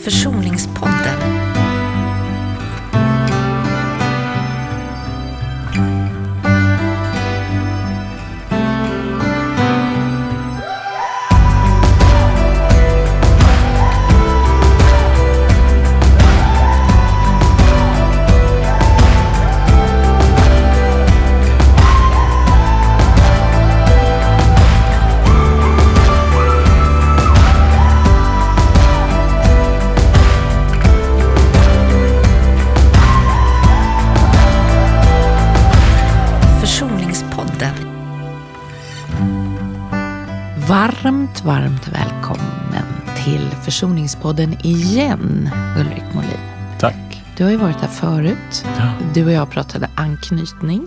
Försoningspodden. Varmt välkommen till Försoningspodden igen, Ulrik Molin. Tack. Du har ju varit här förut. Ja. Du och jag pratade anknytning.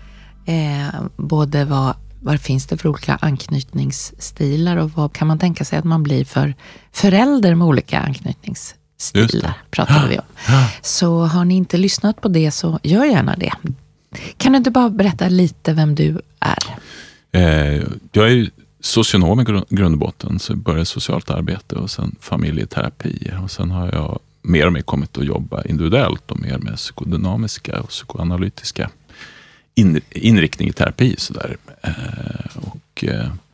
Både vad finns det för olika anknytningsstilar och vad kan man tänka sig att man blir för förälder med olika anknytningsstilar, pratade vi om. Ja. Så har ni inte lyssnat på det så gör gärna det. Kan du inte bara berätta lite vem du är? Jag är socionom i grund och botten, så jag började socialt arbete och sen familjeterapi. Och sen har jag mer och mer kommit att jobba individuellt och mer med psykodynamiska och psykoanalytiska inriktning i terapi. Sådär. Och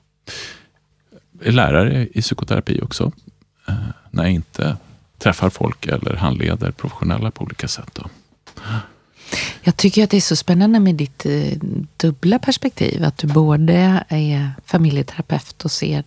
är lärare i psykoterapi också. När jag inte träffar folk eller handleder professionella på olika sätt då. Jag tycker att det är så spännande med ditt dubbla perspektiv. Att du både är familjeterapeut och ser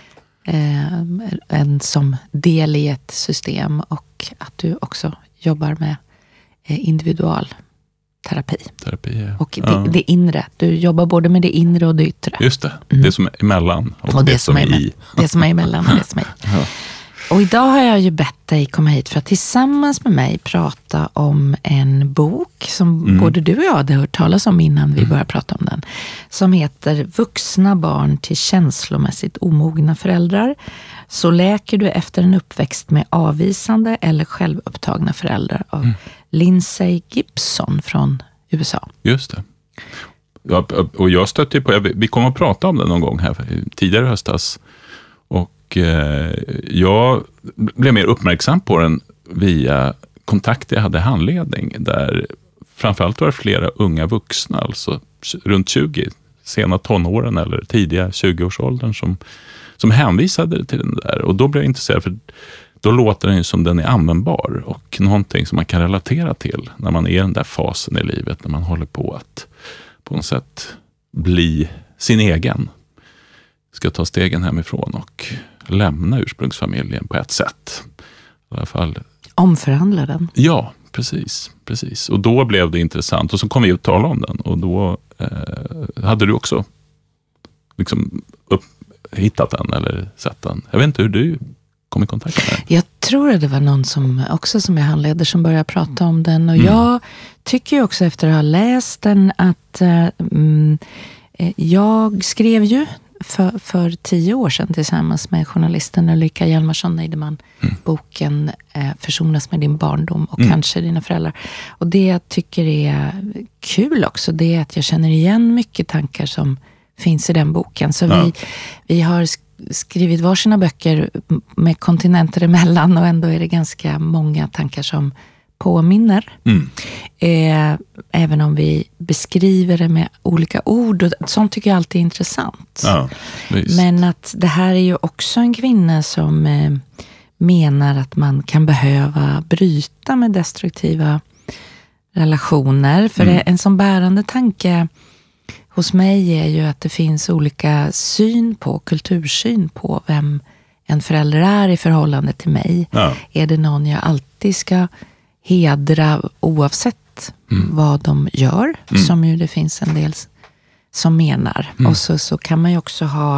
en som del i ett system. Och att du också jobbar med individualterapi. Och det inre. Du jobbar både med det inre och det yttre. Just det. Det som är emellan och det som är i. Det som är emellan och det som är i. Ja. Och idag har jag ju bett dig komma hit för att tillsammans med mig prata om en bok som både du och jag hade hört talas om innan vi började prata om den. Som heter Vuxna barn till känslomässigt omogna föräldrar. Så läker du efter en uppväxt med avvisande eller självupptagna föräldrar av Lindsay Gibson från USA. Just det. Ja, och jag stötte på, vi kommer att prata om det någon gång här tidigare höstas. Och jag blev mer uppmärksam på den via kontakter jag hade handledning, där framförallt var det flera unga vuxna, alltså runt 20, sena tonåren eller tidiga 20-årsåldern som hänvisade till den där. Och då blev jag intresserad, för då låter den ju som den är användbar och någonting som man kan relatera till när man är i den där fasen i livet, när man håller på att på något sätt bli sin egen. Ska ta stegen hemifrån och lämna ursprungsfamiljen på ett sätt. I alla fall. Omförhandla den. Ja, precis. Och då blev det intressant. Och så kom vi att tala om den. Och då hade du också liksom hittat den eller sett den. Jag vet inte hur du kom i kontakt med den. Jag tror att det var någon som jag handleder som började prata om den. Och jag tycker ju också efter att ha läst den att jag skrev ju för 10 år sedan tillsammans med journalisten Ulrika Hjalmarsson-Neideman boken Försonas med din barndom och kanske dina föräldrar. Och det jag tycker är kul också, det är att jag känner igen mycket tankar som finns i den boken. Så vi har skrivit varsina böcker med kontinenter emellan och ändå är det ganska många tankar som påminner. Även om vi beskriver det med olika ord och sånt tycker jag alltid är intressant. Ja, men att det här är ju också en kvinna som menar att man kan behöva bryta med destruktiva relationer. För en som bärande tanke hos mig är ju att det finns olika kultursyn på vem en förälder är i förhållande till mig. Ja. Är det någon jag alltid ska hedra oavsett vad de gör, som ju det finns en del som menar. Och så kan man ju också ha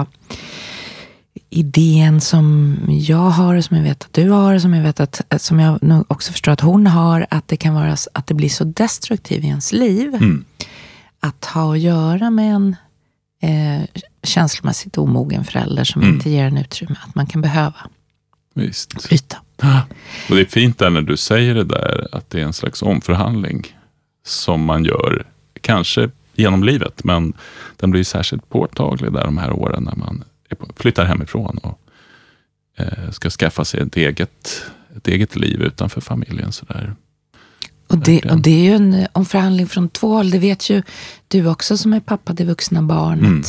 idén som jag har, som jag vet att du har, som jag nog också förstår att hon har, att det kan vara att det blir så destruktivt i ens liv att ha att göra med en känslomässigt omogen förälder som inte ger en utrymme, att man kan behöva bryta. Och det är fint där när du säger det där, att det är en slags omförhandling som man gör, kanske genom livet, men den blir särskilt påtaglig där de här åren när man flyttar hemifrån och ska skaffa sig ett eget ett eget liv utanför familjen. Sådär. Och det är ju en omförhandling från 2 håll. Det vet ju du också som är pappa till vuxna barn.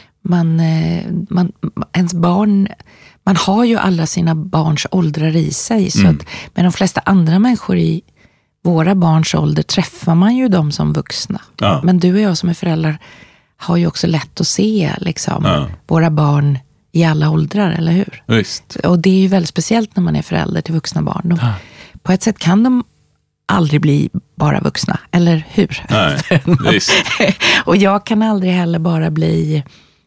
Ens barn, man har ju alla sina barns åldrar i sig. Så att med de flesta andra människor i våra barns ålder träffar man ju dem som vuxna. Ja. Men du och jag som är föräldrar har ju också lätt att se liksom, våra barn i alla åldrar, eller hur? Visst. Och det är ju väldigt speciellt när man är förälder till vuxna barn. På ett sätt kan de aldrig bli bara vuxna, eller hur? Nej, visst. Och jag kan aldrig heller bara bli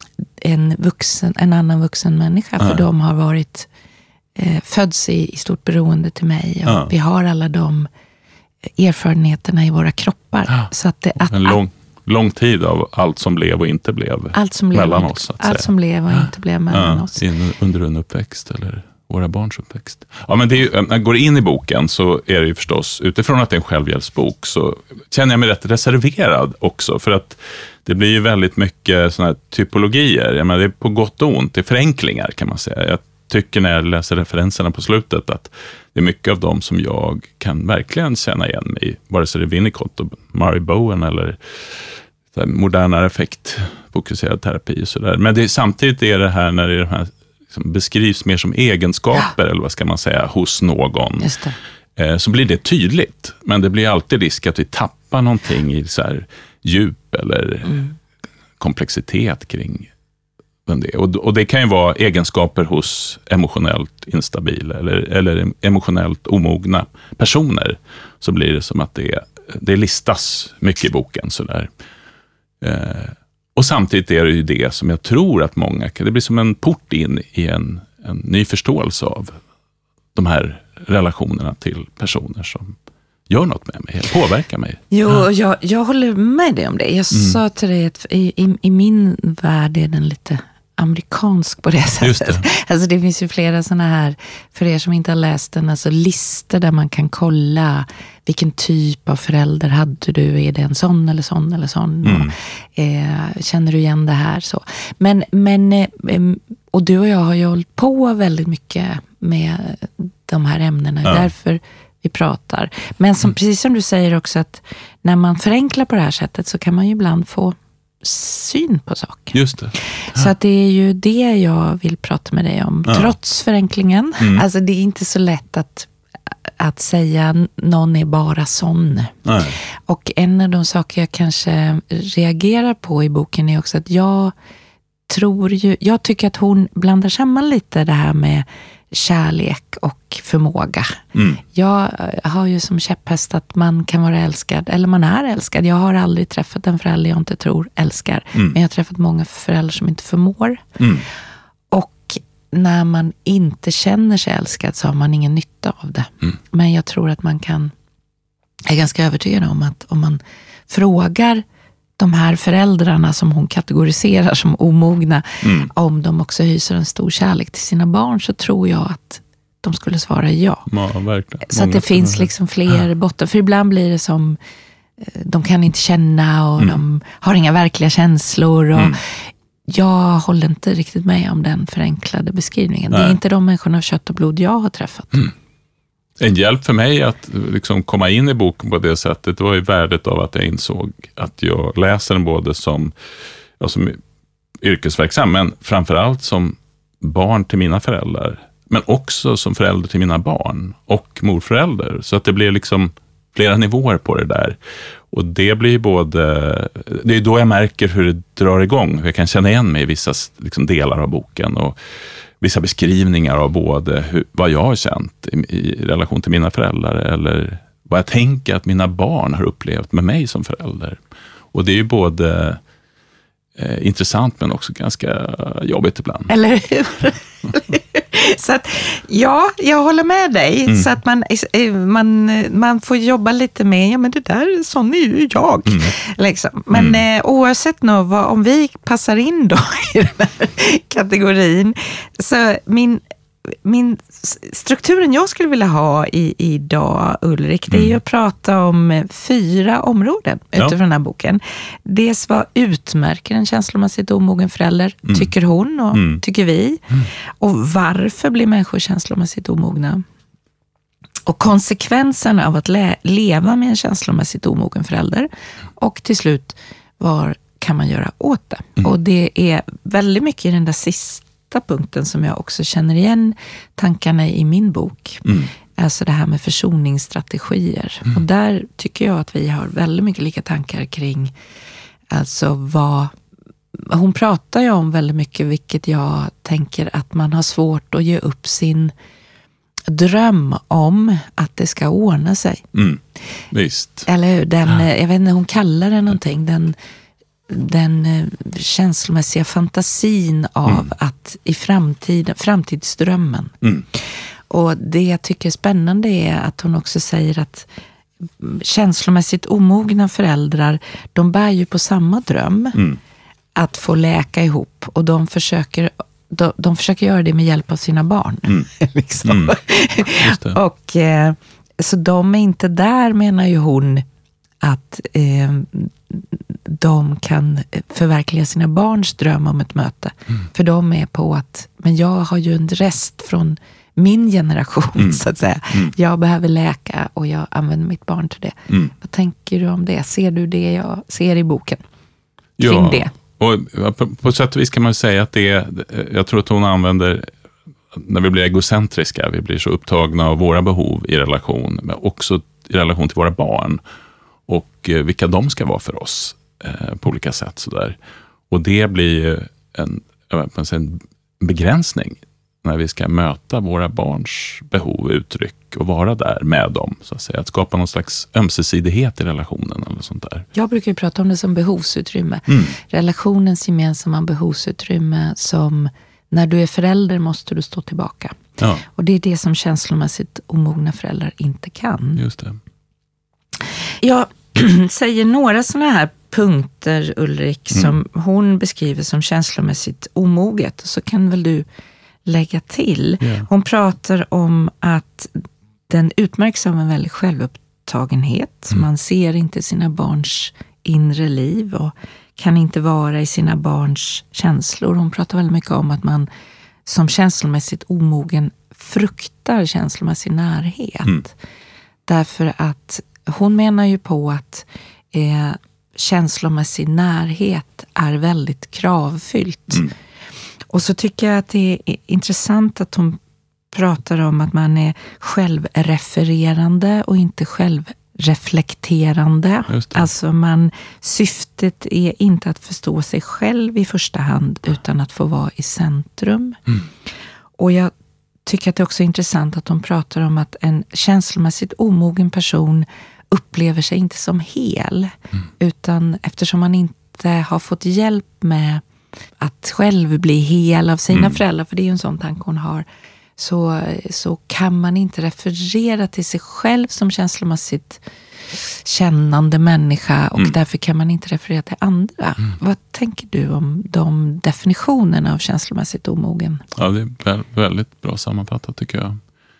en annan vuxen människa, för de har varit föds i stort beroende till mig. Och vi har alla de erfarenheterna i våra kroppar. Så att en lång tid av allt som blev och inte blev mellan oss. Allt som blev och inte blev mellan oss. Under en uppväxt eller våra barns uppväxt. Ja, men det är ju, när jag går in i boken så är det ju förstås, utifrån att det är en självhjälpsbok, så känner jag mig rätt reserverad också. För att det blir ju väldigt mycket såna här typologier. Jag menar, det är på gott och ont. Det är förenklingar kan man säga. Jag tycker när jag läser referenserna på slutet att det är mycket av dem som jag kan verkligen känna igen mig i. Vare sig det är Winnicott och Murray Bowen eller modernare effektfokuserad terapi och sådär. Men samtidigt är det här när det är de här liksom beskrivs mer som egenskaper eller vad ska man säga hos någon. Just det. Så blir det tydligt. Men det blir alltid risk att vi tappar någonting i så här djup eller komplexitet kring det. Och det kan ju vara egenskaper hos emotionellt instabila eller emotionellt omogna personer. Så blir det som att det listas mycket i boken sådär. Och samtidigt är det ju det som jag tror att många, det blir som en port in i en ny förståelse av de här relationerna till personer som gör något med mig, påverkar mig. Jo, jag håller med dig om det. Jag sa till dig att i min värld är den lite amerikansk på det sättet. Just det. Alltså det finns ju flera såna här, för er som inte har läst den, alltså listor där man kan kolla vilken typ av förälder hade du, är det en sån eller sån eller sån? Och, känner du igen det här? Så. Men och du och jag har ju hållit på väldigt mycket med de här ämnena, därför vi pratar. Men precis som du säger också, att när man förenklar på det här sättet så kan man ju ibland få syn på saker. Just det. Så att det är ju det jag vill prata med dig om. Trots förenklingen. Alltså det är inte så lätt att säga någon är bara sån. Nej. Och en av de saker jag kanske reagerar på i boken är också att jag tycker att hon blandar samman lite det här med kärlek och förmåga. Jag har ju som käpphäst att man kan vara älskad, eller man är älskad. Jag har aldrig träffat en förälder jag inte tror älskar. Men jag har träffat många föräldrar som inte förmår. Och när man inte känner sig älskad så har man ingen nytta av det. Men jag tror att jag är ganska övertygad om att om man frågar de här föräldrarna som hon kategoriserar som omogna, om de också hyser en stor kärlek till sina barn, så tror jag att de skulle svara ja. Verkligen. Så att det finns liksom fler botten. För ibland blir det som de kan inte känna och de har inga verkliga känslor. Och jag håller inte riktigt med om den förenklade beskrivningen. Nej. Det är inte de människorna av kött och blod jag har träffat. En hjälp för mig att liksom komma in i boken på det sättet var ju värdet av att jag insåg att jag läser den både som yrkesverksam, men framförallt som barn till mina föräldrar, men också som förälder till mina barn och morförälder. Så att det blir liksom flera nivåer på det där. Och det blir det är då jag märker hur det drar igång. Jag kan känna igen mig i vissa liksom delar av boken och vissa beskrivningar av både vad jag har känt i relation till mina föräldrar eller vad jag tänker att mina barn har upplevt med mig som förälder. Och det är ju både intressant men också ganska jobbigt ibland. Eller hur? Så att, ja, jag håller med dig. Så att man får jobba lite med, men det där, sån är ju jag. Liksom. Men oavsett om vi passar in då i den här kategorin, så min strukturen jag skulle vilja ha idag, Ulrik, det är ju att prata om 4 områden utifrån den här boken. Dels vad utmärker en känslomässigt omogen förälder, tycker hon och tycker vi. Och varför blir människor känslomässigt omogna? Och konsekvenserna av att leva med en känslomässigt omogen förälder. Och till slut, vad kan man göra åt det? Och det är väldigt mycket i den där sista punkten som jag också känner igen tankarna i min bok. Alltså det här med försoningsstrategier. Och där tycker jag att vi har väldigt mycket lika tankar kring alltså vad... Hon pratar ju om väldigt mycket, vilket jag tänker att man har svårt att ge upp sin dröm om att det ska ordna sig. Visst. Eller hur? Jag vet inte, hon kallar det någonting. Den känslomässiga fantasin av att i framtidsdrömmen. Och det jag tycker är spännande är att hon också säger att känslomässigt omogna föräldrar, de bär ju på samma dröm att få läka ihop, och de försöker göra det med hjälp av sina barn. Liksom. Och så de är inte där, menar ju hon, att de kan förverkliga sina barns dröm om ett möte. För de är på att, men jag har ju en rest från min generation så att säga. Jag behöver läka och jag använder mitt barn till det. Vad tänker du om det? Ser du det jag ser i boken? Kring det? Och på sätt och vis kan man säga att jag tror att hon använder, när vi blir egocentriska, vi blir så upptagna av våra behov i relation, men också i relation till våra barn och vilka de ska vara för oss på olika sätt. Sådär. Och det blir en begränsning när vi ska möta våra barns behov, uttryck och vara där med dem, så att säga. Att skapa någon slags ömsesidighet i relationen eller sånt där. Jag brukar ju prata om det som behovsutrymme. Relationens gemensamma behovsutrymme som när du är förälder måste du stå tillbaka. Ja. Och det är det som känslomässigt omogna föräldrar inte kan. Just det. Jag säger några sådana här punkter, Ulrik, som hon beskriver som känslomässigt omoget. Så kan väl du lägga till. Yeah. Hon pratar om att den utmärks av en väldigt självupptagenhet. Man ser inte sina barns inre liv och kan inte vara i sina barns känslor. Hon pratar väldigt mycket om att man som känslomässigt omogen fruktar känslomässig närhet. Därför att hon menar ju på att känslomässig närhet är väldigt kravfyllt. Och så tycker jag att det är intressant att hon pratar om att man är självrefererande och inte självreflekterande. Alltså syftet är inte att förstå sig själv i första hand utan att få vara i centrum. Och jag tycker att det är också intressant att hon pratar om att en känslomässigt omogen person upplever sig inte som hel. Utan eftersom man inte har fått hjälp med att själv bli hel av sina föräldrar, för det är ju en sån tanke hon har, så kan man inte referera till sig själv som känslomässigt kännande människa, och därför kan man inte referera till andra. Vad tänker du om de definitionerna av känslomässigt omogen? Ja, det är väldigt bra sammanfattat tycker jag.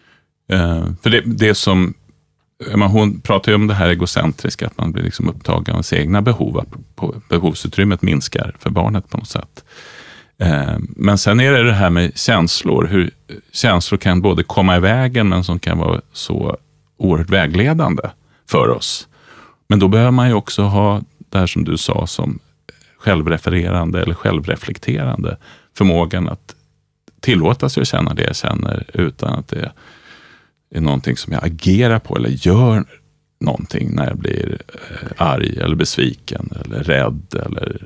För det som hon pratar ju om det här egocentriska, att man blir liksom upptagen av sina egna behov, att behovsutrymmet minskar för barnet på något sätt. Men sen är det här med känslor, hur känslor kan både komma i vägen men som kan vara så oerhört vägledande för oss. Men då behöver man ju också ha det här som du sa som självrefererande eller självreflekterande förmågan att tillåta sig att känna det jag känner utan att det är någonting som jag agerar på eller gör någonting när jag blir arg eller besviken eller rädd eller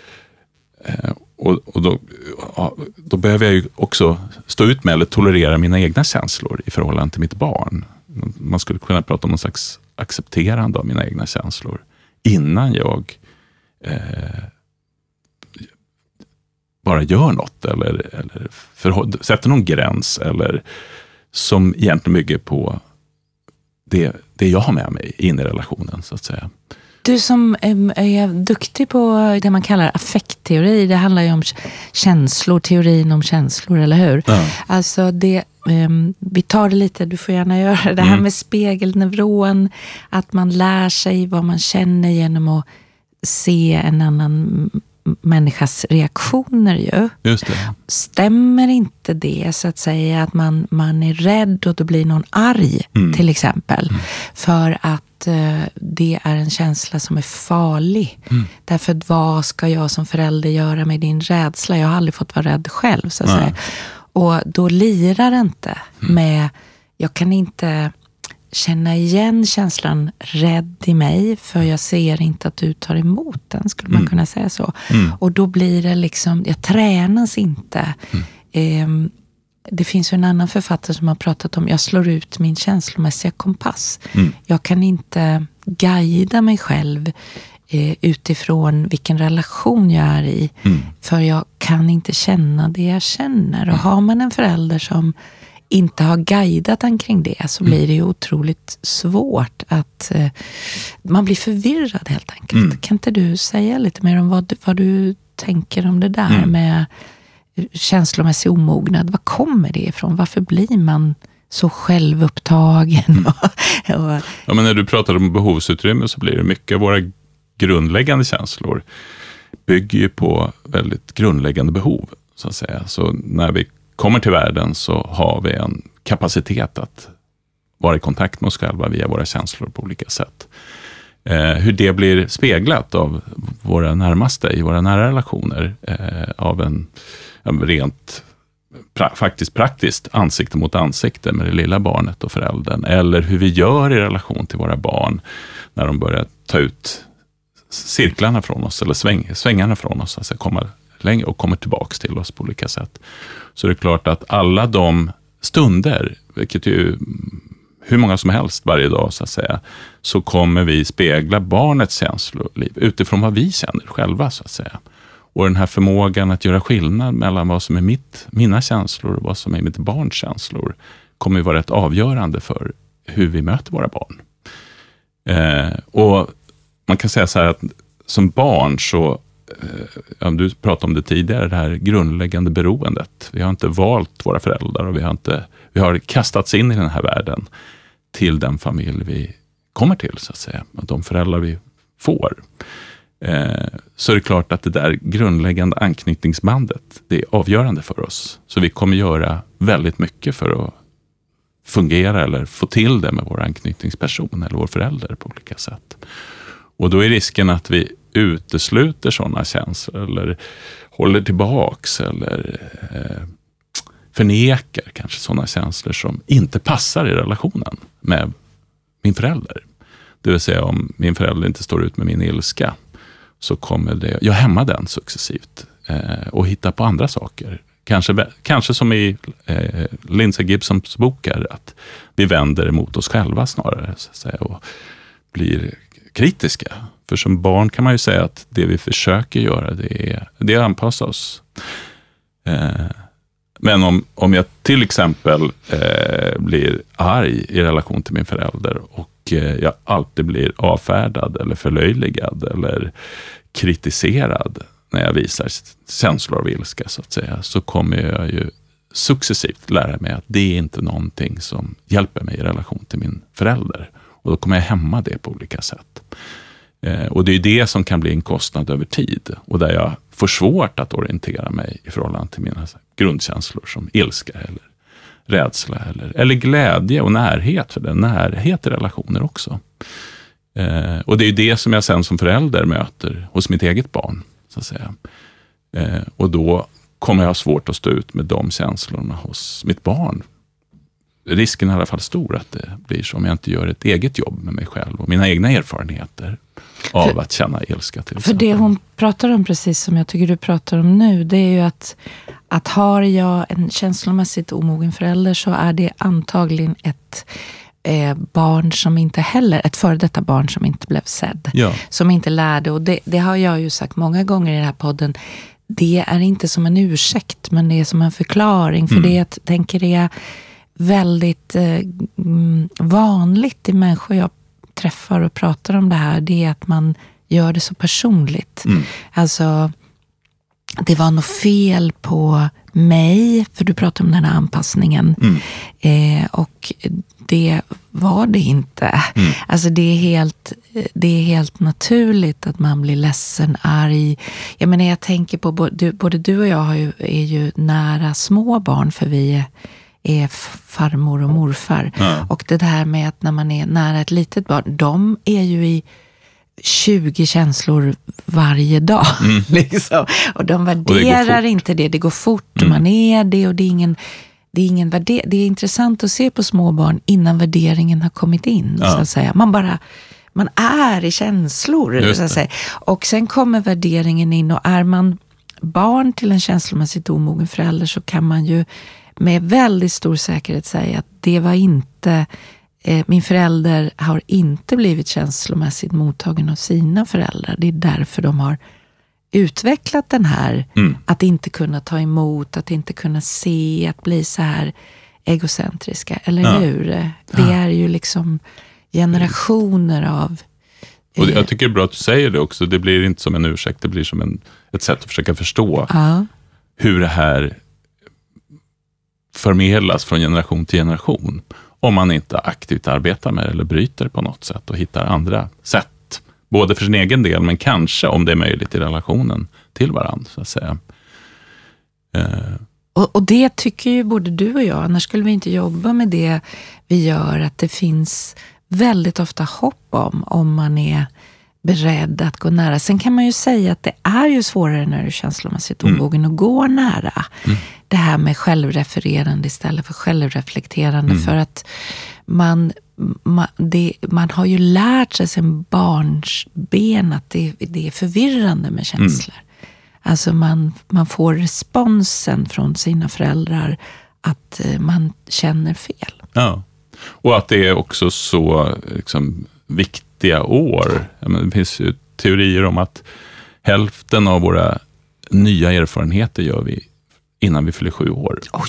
och då behöver jag ju också stå ut med eller tolerera mina egna känslor i förhållande till mitt barn. Man skulle kunna prata om någon slags accepterande av mina egna känslor innan jag bara gör något eller sätter någon gräns eller som egentligen bygger på det jag har med mig in i relationen så att säga. Du som är duktig på det man kallar affektteori, det handlar ju om känslor, teorin om känslor, eller hur? Ja. Alltså vi tar det lite, du får gärna göra det här med spegelneuron, att man lär sig vad man känner genom att se en annan människas reaktioner ju. Just det. Stämmer inte det så att säga att man är rädd och då blir någon arg till exempel. För att det är en känsla som är farlig. Därför att vad ska jag som förälder göra med din rädsla? Jag har aldrig fått vara rädd själv så att säga. Och då lirar det inte med, jag kan inte känna igen känslan rädd i mig för jag ser inte att du tar emot den, skulle man kunna säga så. Och då blir det liksom, jag tränas inte. Det finns ju en annan författare som har pratat om, jag slår ut min känslomässiga kompass. Jag kan inte guida mig själv utifrån vilken relation jag är i. För jag kan inte känna det jag känner. Och har man en förälder som inte har guidat en kring det så blir det ju otroligt svårt att man blir förvirrad helt enkelt. Kan inte du säga lite mer om vad du tänker om det där med känslomässig omognad? Vad kommer det ifrån? Varför blir man så självupptagen? Ja, men när du pratar om behovsutrymme så blir det mycket av våra grundläggande känslor bygger ju på väldigt grundläggande behov så att säga. Så när vi kommer till världen så har vi en kapacitet att vara i kontakt med oss själva via våra känslor på olika sätt. Hur det blir speglat av våra närmaste i våra nära relationer av en rent faktiskt praktiskt ansikte mot ansikte med det lilla barnet och föräldern, eller hur vi gör i relation till våra barn när de börjar ta ut cirklarna från oss eller svängarna från oss, alltså komma längre och kommer tillbaks till oss på olika sätt. Så det är klart att alla de stunder, vilket ju hur många som helst varje dag så att säga, så kommer vi spegla barnets känsloliv utifrån vad vi känner själva så att säga. Och den här förmågan att göra skillnad mellan vad som är mina känslor och vad som är mitt barns känslor kommer ju vara rätt avgörande för hur vi möter våra barn. Och man kan säga så här att som barn så, du pratade om det tidigare, det här grundläggande beroendet. Vi har inte valt våra föräldrar och vi har kastats in i den här världen till den familj vi kommer till så att säga. De föräldrar vi får. Så är det klart att det där grundläggande anknytningsbandet, det är avgörande för oss. Så vi kommer göra väldigt mycket för att fungera eller få till det med vår anknytningsperson eller vår förälder på olika sätt. Och då är risken att vi utesluter sådana känslor eller håller tillbaks eller förnekar kanske sådana känslor som inte passar i relationen med min förälder. Det vill säga om min förälder inte står ut med min ilska så kommer jag hämma den successivt och hitta på andra saker. Kanske som i Lindsay Gibsons bok är att vi vänder emot oss själva snarare så att säga, och blir kritiska. För som barn kan man ju säga att det vi försöker göra det är att anpassa oss. Men om jag till exempel blir arg i relation till min förälder och jag alltid blir avfärdad eller förlöjligad eller kritiserad när jag visar känslor av ilska så att säga, så kommer jag ju successivt lära mig att det är inte någonting som hjälper mig i relation till min förälder. Och då kommer jag hämma det på olika sätt. Och det är det som kan bli en kostnad över tid. Och där jag får svårt att orientera mig i förhållande till mina grundkänslor som ilska eller rädsla eller glädje och närhet, för det är närhet i relationer också. Och det är det som jag sen som förälder möter hos mitt eget barn, så att säga. Och då kommer jag ha svårt att stå ut med de känslorna hos mitt barn. Risken är i alla fall stor att det blir så om jag inte gör ett eget jobb med mig själv och mina egna erfarenheter av att känna ilska till exempel. För det hon pratar om, precis som jag tycker du pratar om nu, det är ju att har jag en känslomässigt omogen förälder så är det antagligen ett barn som inte heller, ett före detta barn som inte blev sedd. Ja. Som inte lärde, och det har jag ju sagt många gånger i den här podden, det är inte som en ursäkt men det är som en förklaring. För det jag tänker är väldigt vanligt i människor jag träffar och pratar om det här, det är att man gör det så personligt. Alltså, det var något fel på mig, för du pratar om den här anpassningen. Och det var det inte. Alltså det är helt naturligt att man blir ledsen, arg. Jag menar, jag tänker på både du och jag är ju nära små barn, för vi är farmor och morfar. Och det här med att när man är nära ett litet barn, de är ju i 20 känslor varje dag. Liksom. Och de värderar inte det. Det går fort, man är det, och det är ingen det är intressant att se på små barn innan värderingen har kommit in, så att säga. Man är i känslor, så att säga. Och sen kommer värderingen in, och är man barn till en känslomässigt omogen förälder, så kan man ju med väldigt stor säkerhet säga att det var inte, min förälder har inte blivit känslomässigt mottagen av sina föräldrar. Det är därför de har utvecklat den här, att inte kunna ta emot, att inte kunna se, att bli så här egocentriska, eller hur? Det är ju liksom generationer av... Och jag tycker det är bra att du säger det också. Det blir inte som en ursäkt, det blir som ett sätt att försöka förstå hur det här förmedlas från generation till generation. Om man inte aktivt arbetar med det eller bryter på något sätt och hittar andra sätt. Både för sin egen del, men kanske om det är möjligt i relationen till varandra, så att säga. Och det tycker ju både du och jag, annars skulle vi inte jobba med det vi gör, att det finns väldigt ofta hopp om man är beredd att gå nära. Sen kan man ju säga att det är ju svårare när du är känslomässigt omogen att gå nära. Det här med självrefererande istället för självreflekterande, för att man har ju lärt sig sen barnsben att det är förvirrande med känslor. Alltså man får responsen från sina föräldrar att man känner fel. Ja, och att det är också så liksom viktiga år. Det finns ju teorier om att hälften av våra nya erfarenheter gör vi innan vi fyller 7 år. Oj!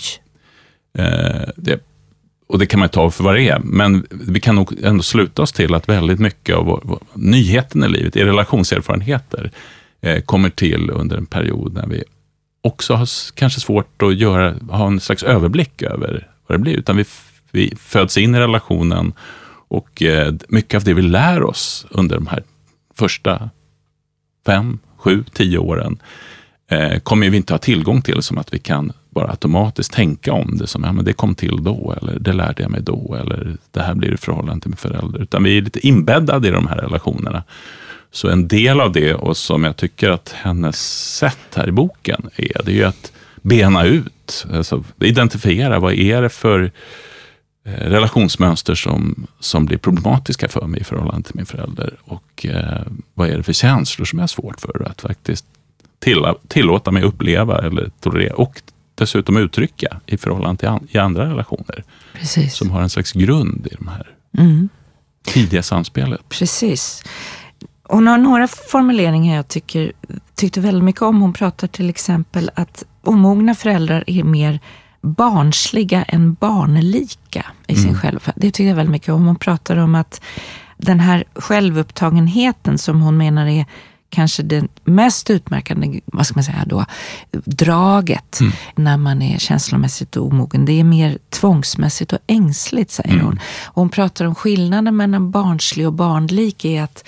Och det kan man ta för vad det är. Men vi kan nog ändå sluta oss till att väldigt mycket av nyheten i livet, i relationserfarenheter, kommer till under en period när vi också har kanske svårt att ha en slags överblick över vad det blir. Utan vi föds in i relationen, och mycket av det vi lär oss under de här första 5, 7, 10 åren kommer vi inte ha tillgång till, som att vi kan bara automatiskt tänka om det som, men det kom till då, eller det lärde jag mig då, eller det här blir i förhållande till min förälder. Utan vi är lite inbäddade i de här relationerna. Så en del av det, och som jag tycker att hennes sätt här i boken är, det är ju att bena ut, alltså identifiera vad är det för relationsmönster som blir problematiska för mig i förhållande till min förälder, och vad är det för känslor som är svårt för att faktiskt tillåta mig uppleva eller tolerera, och dessutom uttrycka i förhållande till andra relationer. Precis. Som har en slags grund i de här tidiga samspelet. Precis. Och några formuleringar jag tyckte väldigt mycket om. Hon pratar till exempel att omogna föräldrar är mer barnsliga än barnlika i sin självuppfattning. Det tycker jag väldigt mycket om. Hon pratar om att den här självupptagenheten som hon menar är kanske det mest utmärkande, vad ska man säga då, draget när man är känslomässigt omogen. Det är mer tvångsmässigt och ängsligt, säger hon. Och hon pratar om skillnaden mellan barnslig och barnlik är att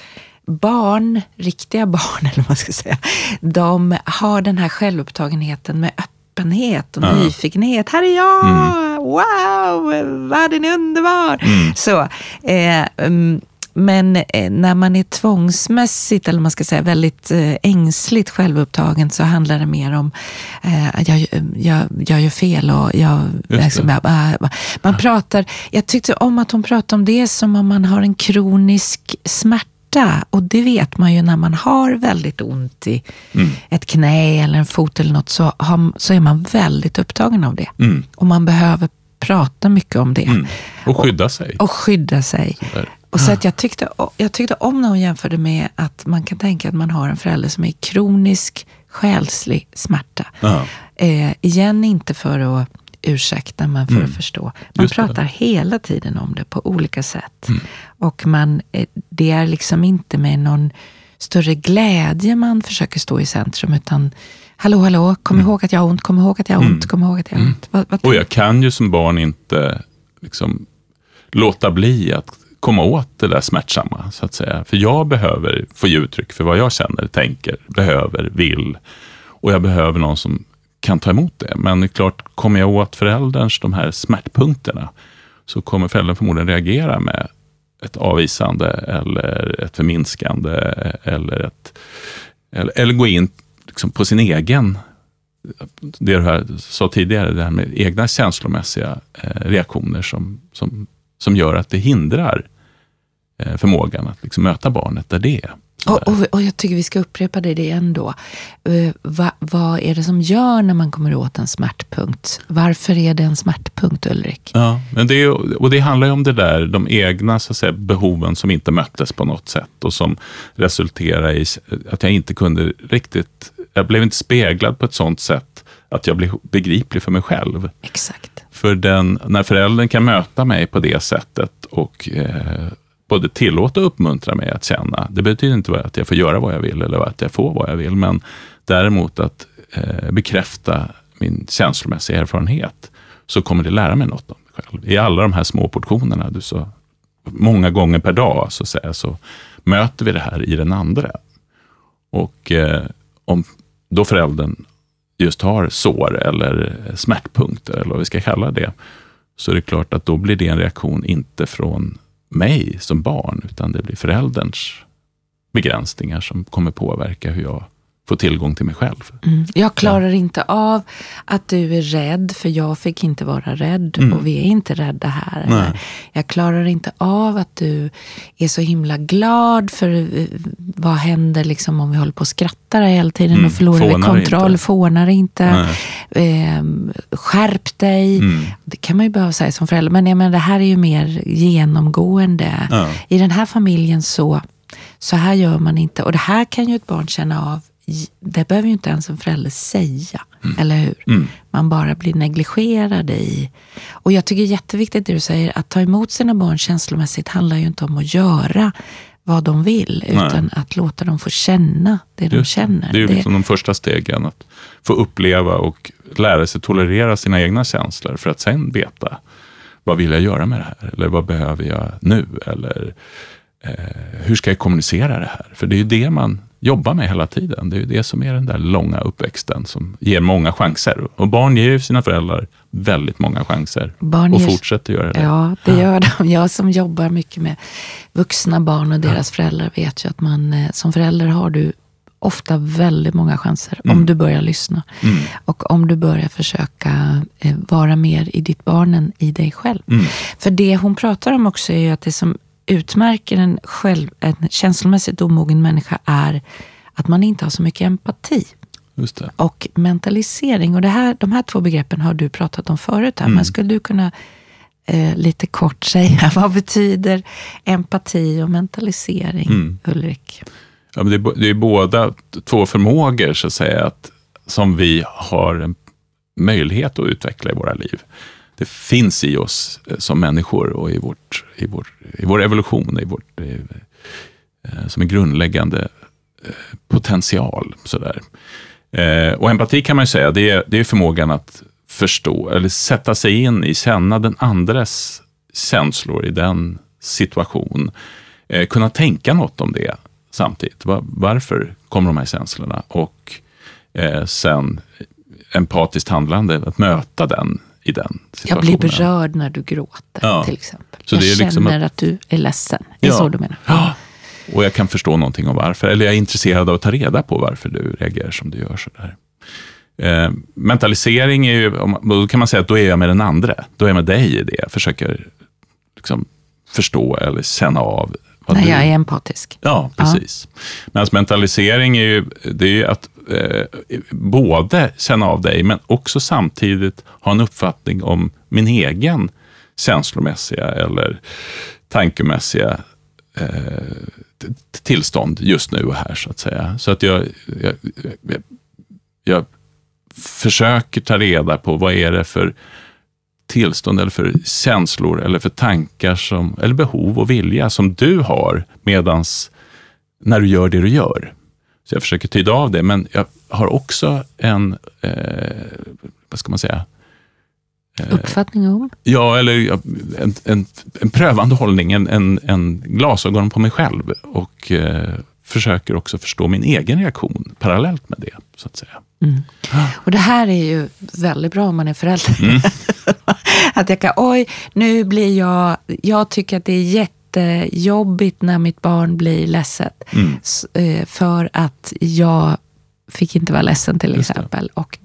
riktiga barn, eller vad man ska säga, de har den här självupptagenheten med öppenhet och nyfikenhet. Här är jag! Wow! Världen är underbar! Så, men när man är tvångsmässigt, eller man ska säga väldigt ängsligt självupptagen, så handlar det mer om jag gör fel, och man pratar, jag tyckte om att hon pratade om det som om man har en kronisk smärta. Och det vet man ju när man har väldigt ont i ett knä eller en fot eller något, så är man väldigt upptagen av det. Och man behöver prata mycket om det. Och skydda sig. Och skydda sig. Och så att jag tyckte om när hon jämförde med att man kan tänka att man har en förälder som är kronisk själslig smärta. Igen, inte för att ursäkta, men för att förstå. Man pratar hela tiden om det på olika sätt. Och det är liksom inte med någon större glädje man försöker stå i centrum, utan hallå, kom ihåg att jag har ont, kom ihåg att jag har ont, kom ihåg att jag har ont. Och jag kan ju som barn inte liksom låta bli att komma åt det där smärtsamma, så att säga. För jag behöver få ge uttryck för vad jag känner, tänker, behöver, vill. Och jag behöver någon som kan ta emot det. Men det är klart, kommer jag åt förälderns de här smärtpunkterna, så kommer föräldern förmodligen reagera med ett avvisande eller ett förminskande eller gå in liksom på sin egen, det du här sa tidigare, det här med egna känslomässiga reaktioner som gör att det hindrar förmågan att liksom möta barnet där det är. Och jag tycker vi ska upprepa det ändå. Vad är det som gör när man kommer åt en smärtpunkt? Varför är det en smärtpunkt, Ulrik? Ja, men det handlar ju om det där, de egna, så att säga, behoven som inte möttes på något sätt och som resulterar i att jag inte kunde riktigt, jag blev inte speglad på ett sånt sätt att jag blev begriplig för mig själv. Exakt. För när föräldern kan möta mig på det sättet och både tillåta och uppmuntra mig att känna. Det betyder inte att jag får göra vad jag vill eller att jag får vad jag vill, men däremot att bekräfta min känslomässiga erfarenhet, så kommer det lära mig något om mig själv. I alla de här små portionerna, så många gånger per dag så möter vi det här i den andra. Och om då föräldern just har sår eller smärtpunkter, eller vad vi ska kalla det, så är det klart att då blir det en reaktion inte från mig som barn, utan det blir förälderns begränsningar som kommer påverka hur jag får tillgång till mig själv. Jag klarar inte av att du är rädd, för jag fick inte vara rädd och vi är inte rädda här. Nej. Jag klarar inte av att du är så himla glad, för vad händer liksom om vi håller på och skrattar hela tiden och förlorar kontroll, fånar inte. Skärp dig. Det kan man ju behöva säga som förälder, men det här är ju mer genomgående. I den här familjen så här gör man inte, och det här kan ju ett barn känna av. Det behöver ju inte ens en förälder säga, eller hur? Man bara blir negligerad i. Och jag tycker det är jätteviktigt det du säger, att ta emot sina barn känslomässigt handlar ju inte om att göra vad de vill, utan att låta dem få känna det de känner. Det är ju liksom de första stegen, att få uppleva och lära sig tolerera sina egna känslor, för att sen veta, vad vill jag göra med det här? Eller vad behöver jag nu? Eller hur ska jag kommunicera det här? För det är ju det man jobbar med hela tiden. Det är ju det som är den där långa uppväxten som ger många chanser. Och barn ger ju sina föräldrar väldigt många chanser. Och fortsätter göra det. Ja, det gör de. Jag som jobbar mycket med vuxna barn och deras föräldrar vet ju att man som förälder har du ofta väldigt många chanser om du börjar lyssna. Och om du börjar försöka vara mer i ditt barn än i dig själv. För det hon pratar om också är ju att det som utmärker en känslomässigt omogen människa är att man inte har så mycket empati. Just det. Och mentalisering. Och de här två begreppen har du pratat om förut här. Men skulle du kunna lite kort säga, vad betyder empati och mentalisering, Ulrik? Ja, men det är båda två förmågor, så att säga, som vi har en möjlighet att utveckla i våra liv. Det finns i oss som människor och i vår evolution, som en grundläggande potential. Sådär. Och empati kan man ju säga, det är förmågan att förstå eller sätta sig in i, känna den andres känslor i den situation. Kunna tänka något om det samtidigt. Varför kommer de här känslorna? Och sen empatiskt handlande, att möta den i den situationen. Jag blir berörd när du gråter, till exempel. Så jag det är liksom känner att du är ledsen. Det är så du menar. Ja. Och jag kan förstå någonting om varför. Eller jag är intresserad av att ta reda på varför du reagerar som du gör. Sådär. Mentalisering är ju, då kan man säga att då är jag med den andra. Då är jag med dig i det. Jag försöker liksom förstå eller känna av. När jag är empatisk. Ja, precis. Men mentalisering det är ju att både känna av dig, men också samtidigt ha en uppfattning om min egen känslomässiga eller tankemässiga tillstånd just nu och här, så att säga. Så att jag försöker ta reda på vad är det för tillstånd eller för känslor eller för tankar eller behov och vilja som du har när du gör det du gör. Så jag försöker tyda av det, men jag har också Uppfattning om? Ja, eller en prövande hållning, en glasögon på mig själv och försöker också förstå min egen reaktion parallellt med det, så att säga. Mm. Och det här är ju väldigt bra om man är förälder. Att jag kan, nu blir jag tycker att det är jättejobbigt när mitt barn blir ledset. För att jag fick inte vara ledsen till exempel. Och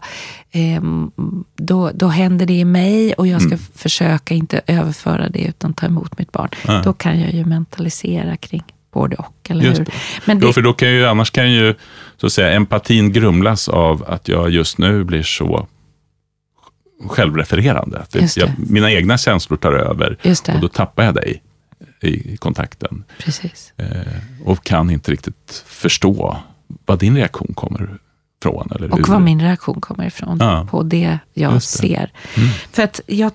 då händer det i mig och jag ska försöka inte överföra det utan ta emot mitt barn. Då kan jag ju mentalisera kring både och, eller hur? Men för då kan ju, annars kan ju så att säga empatin grumlas av att jag just nu blir så självrefererande. Att mina egna känslor tar över och då tappar jag dig i kontakten. Precis. Och kan inte riktigt förstå vad din reaktion kommer från. Eller och vad min reaktion kommer ifrån på det jag ser. För att jag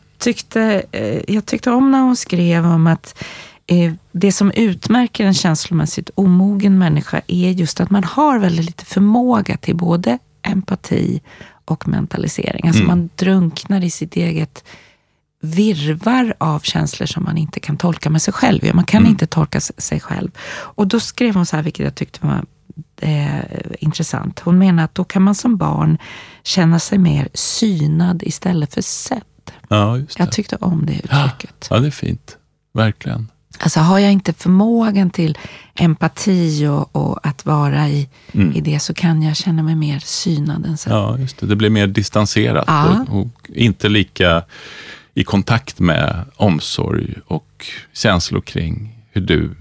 tyckte om när hon skrev om att det som utmärker en känslomässigt omogen människa är just att man har väldigt lite förmåga till både empati och mentalisering. Alltså man drunknar i sitt eget virvar av känslor som man inte kan tolka med sig själv. Man kan inte tolka sig själv. Och då skrev hon så här, vilket jag tyckte var intressant. Hon menar att då kan man som barn känna sig mer synad istället för sedd. Ja, just det. Jag tyckte om det uttrycket. Ja, det är fint. Verkligen. Alltså har jag inte förmågan till empati och att vara i det, så kan jag känna mig mer synad än sedd. Ja, just det. Det blir mer distanserat och inte lika i kontakt med omsorg och känslor kring hur du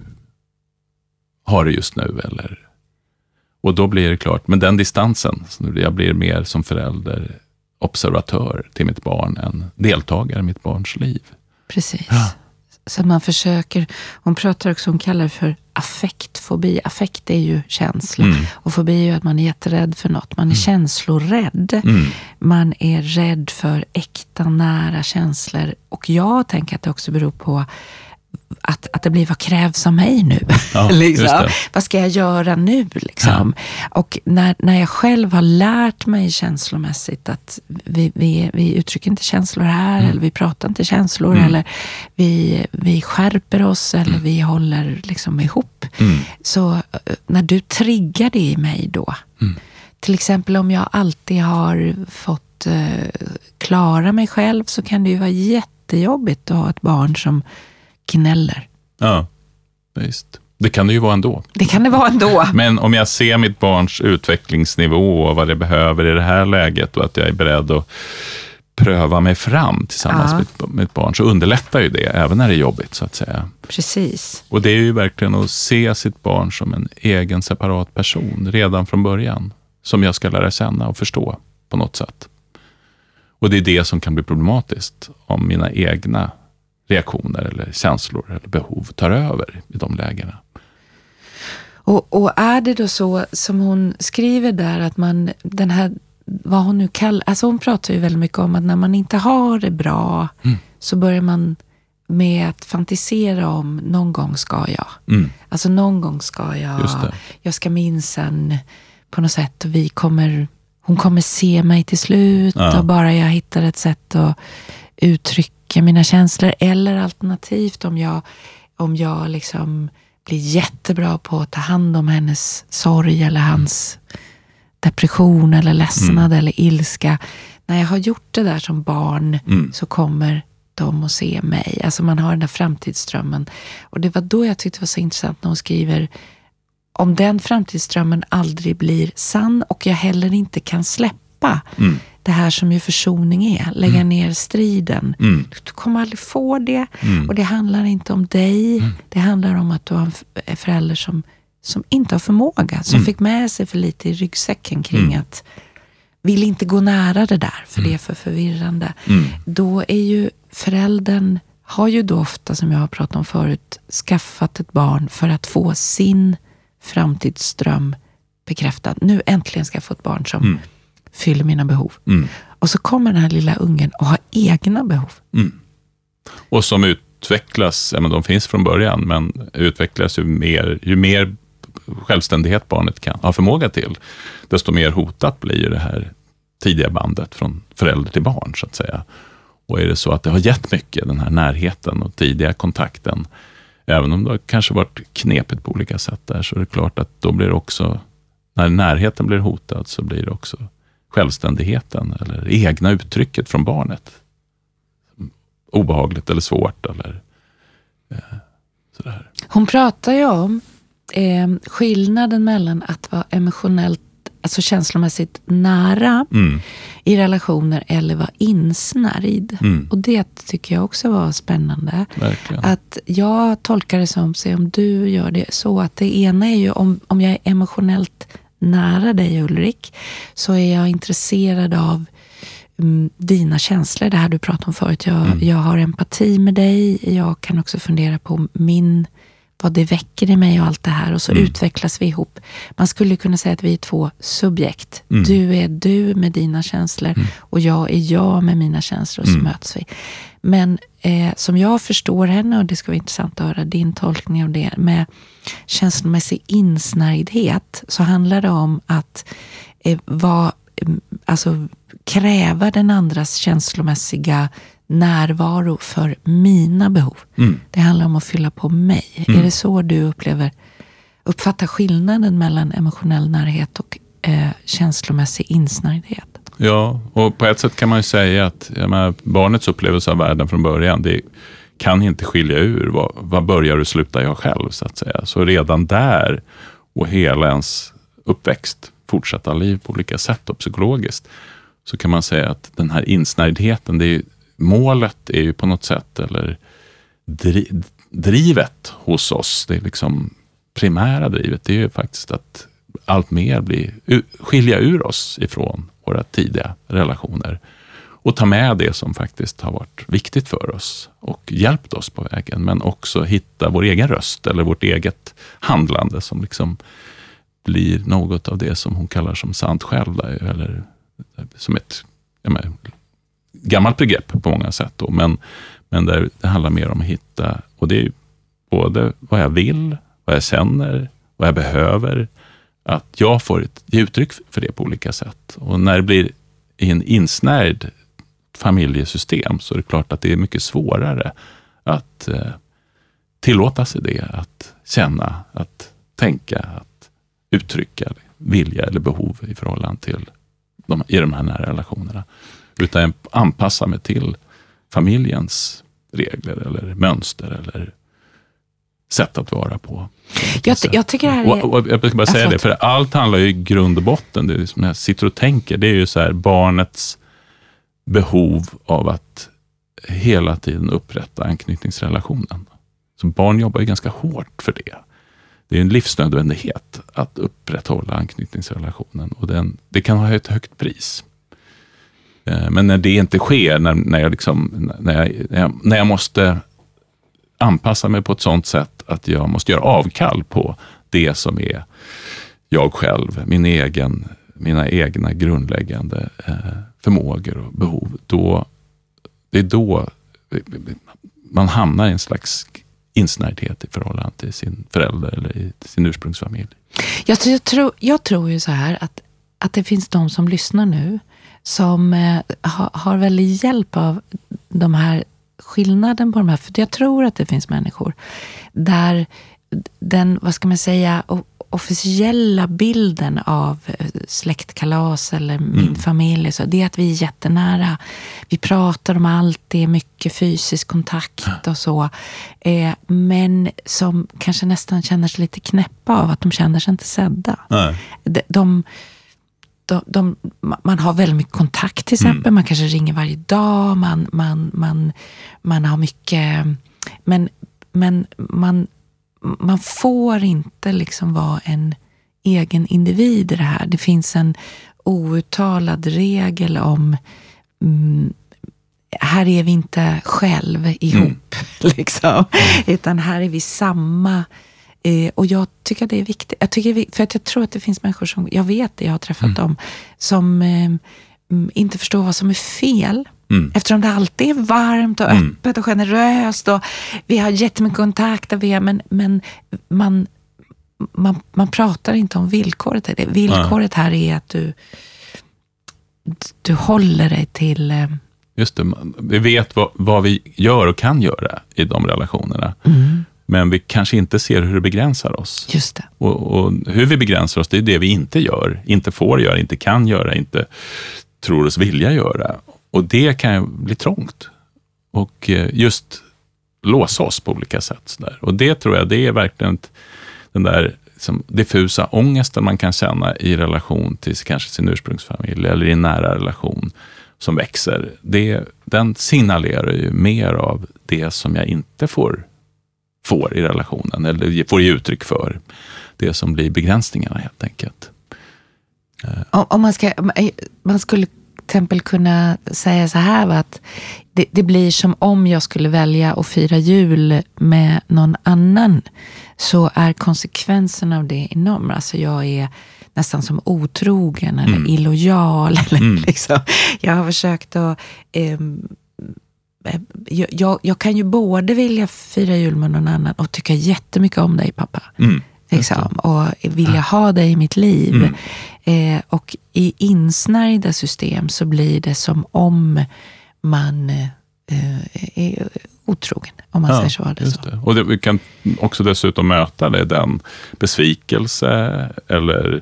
har det just nu. Och då blir det klart, men den distansen, så jag blir mer som förälder observatör till mitt barn än deltagare i mitt barns liv. Precis. Ja. Så man försöker, hon pratar också, hon kallar det för affektfobi. Affekt är ju känsla. Och fobi är ju att man är jätterädd för något. Man är känslorädd. Man är rädd för äkta, nära känslor. Och jag tänker att det också beror på att det blir, vad krävs av mig nu? Ja, liksom. Vad ska jag göra nu? Liksom? Ja. Och när jag själv har lärt mig känslomässigt att vi uttrycker inte känslor här, eller vi pratar inte känslor, eller vi skärper oss, eller vi håller liksom ihop. Så när du triggar det i mig då, till exempel om jag alltid har fått klara mig själv, så kan det ju vara jättejobbigt att ha ett barn som gnäller. Ja, visst. Det kan det ju vara ändå. Det kan det vara ändå. Men om jag ser mitt barns utvecklingsnivå och vad det behöver i det här läget och att jag är beredd att pröva mig fram tillsammans med mitt barn, så underlättar ju det även när det är jobbigt, så att säga. Precis. Och det är ju verkligen att se sitt barn som en egen separat person redan från början, som jag ska lära känna och förstå på något sätt. Och det är det som kan bli problematiskt om mina egna reaktioner eller känslor eller behov tar över i de lägena. Och är det då så som hon skriver där, att man, den här, vad hon nu kallar, alltså hon pratar ju väldigt mycket om att när man inte har det bra, så börjar man med att fantisera om någon gång ska jag. Alltså någon gång ska jag ska minsan på något sätt, och hon kommer se mig till slut, och bara jag hittar ett sätt att uttrycka mina känslor, eller alternativt om jag liksom blir jättebra på att ta hand om hennes sorg eller hans depression eller ledsnad eller ilska. När jag har gjort det där som barn, så kommer de att se mig. Alltså man har den där framtidsdrömmen. Och det var då jag tyckte det var så intressant när hon skriver, om den framtidsdrömmen aldrig blir sann och jag heller inte kan släppa det här som ju försoning är, lägga ner striden. Du kommer aldrig få det. Och det handlar inte om dig. Det handlar om att du har en förälder som inte har förmåga. Som fick med sig för lite i ryggsäcken kring att vill inte gå nära det där, för det är för förvirrande. Då är ju föräldern, har ju då ofta, som jag har pratat om förut, skaffat ett barn för att få sin framtidsdröm bekräftad. Nu äntligen ska jag få ett barn som fyller mina behov. Och så kommer den här lilla ungen och har egna behov. Och som utvecklas, ja, men de finns från början, men utvecklas ju mer självständighet barnet kan ha förmåga till, desto mer hotat blir ju det här tidiga bandet från förälder till barn, så att säga. Och är det så att det har gett mycket, den här närheten och tidiga kontakten, även om det har kanske varit knepigt på olika sätt där, så är det klart att då blir det också, när närheten blir hotad, så blir det också självständigheten eller egna uttrycket från barnet obehagligt eller svårt eller sådär. Hon pratar ju om skillnaden mellan att vara emotionellt, alltså känslomässigt nära i relationer eller vara insnärjd. Och det tycker jag också var spännande. Verkligen. Att jag tolkar det som, se om du gör det så, att det ena är ju om jag är emotionellt nära dig, Ulrik, så är jag intresserad av dina känslor, det här du pratade om förut. Jag har empati med dig, jag kan också fundera på vad det väcker i mig och allt det här, och så utvecklas vi ihop. Man skulle kunna säga att vi är två subjekt. Du är du med dina känslor och jag är jag med mina känslor, och så möts vi. Men som jag förstår henne, och det ska vara intressant att höra din tolkning av det, med känslomässig insnärjdhet, så handlar det om att kräva den andras känslomässiga närvaro för mina behov. Det handlar om att fylla på mig. Är det så du uppfattar skillnaden mellan emotionell närhet och känslomässig insnärjdhet? Ja, och på ett sätt kan man ju säga att barnets upplevelse av världen från början, det kan inte skilja ur vad börjar och slutar jag själv, så att säga. Så redan där, och hela ens uppväxt, fortsatta liv på olika sätt och psykologiskt, så kan man säga att den här insnärdheten, målet är ju på något sätt, eller drivet hos oss, det är liksom primära drivet, det är ju faktiskt att allt mer skilja ur oss ifrån våra tidiga relationer och ta med det som faktiskt har varit viktigt för oss och hjälpt oss på vägen, men också hitta vår egen röst eller vårt eget handlande som liksom blir något av det som hon kallar som sant själv, eller som ett gammalt begrepp på många sätt då, men där det handlar mer om att hitta, och det är ju både vad jag vill, vad jag känner, vad jag behöver, att jag får ge uttryck för det på olika sätt. Och när det blir i en insnärd familjesystem, så är det klart att det är mycket svårare att tillåta sig det, att känna, att tänka, att uttrycka vilja eller behov i förhållande till i de här nära relationerna. Utan jag anpassar mig till familjens regler eller mönster eller sätt att vara på. Jag tycker det här är... Och jag ska bara säga det, för allt handlar ju i grund och botten, det är som jag sitter och tänker, det är ju så här barnets behov av att hela tiden upprätta anknytningsrelationen. Så barn jobbar ju ganska hårt för det. Det är en livsnödvändighet att upprätthålla anknytningsrelationen, och det kan ha ett högt pris. Men när det inte sker, när jag måste anpassa mig på ett sånt sätt att jag måste göra avkall på det som är jag själv, mina egna grundläggande förmågor och behov, det är då man hamnar i en slags insnärdhet i förhållande till sin förälder eller i sin ursprungsfamilj. Jag tror ju så här att det finns de som lyssnar nu som har väldigt hjälp av de här skillnaden på de här, för jag tror att det finns människor där den, vad ska man säga, officiella bilden av släktkalas eller min familj, så det är att vi är jättenära, vi pratar om allt, det är mycket fysisk kontakt och så, men som kanske nästan känner sig lite knäppa av att de känner sig inte sedda. Man har väldigt mycket kontakt till exempel, man kanske ringer varje dag, man har mycket, men man får inte liksom vara en egen individ i det här. Det finns en outtalad regel om här är vi inte själv ihop liksom, utan här är vi samma. Och jag tycker det är viktigt. För att jag tror att det finns människor som, jag vet det, jag har träffat dem, som inte förstår vad som är fel. Eftersom det alltid är varmt och öppet och generöst och vi har jättemycket kontakt, men man pratar inte om villkoret. Villkoret här är att du håller dig till Just det, vi vet vad vi gör och kan göra i de relationerna. Men vi kanske inte ser hur det begränsar oss. Just det. Och hur vi begränsar oss, det är det vi inte gör, inte får göra, inte kan göra, inte tror oss vilja göra. Och det kan ju bli trångt. Och just låsa oss på olika sätt. Så där. Och det tror jag, det är verkligen den där liksom diffusa ångesten man kan känna i relation till kanske sin ursprungsfamilj eller i en nära relation som växer. Den signalerar ju mer av det som jag inte får i relationen eller får ge uttryck för. Det som blir begränsningarna helt enkelt. Om man skulle till exempel kunna säga så här, att det blir som om jag skulle välja att fira jul med någon annan, så är konsekvensen av det enorm. Alltså jag är nästan som otrogen eller illojal. Eller liksom. Jag har försökt att... Jag kan ju både vilja fira jul med någon annan och tycka jättemycket om dig, pappa. Liksom, och vilja ha dig i mitt liv. Och i insnärjda system så blir det som om man är otrogen, om man säger så. Det. Och vi kan också dessutom möta det, den besvikelse eller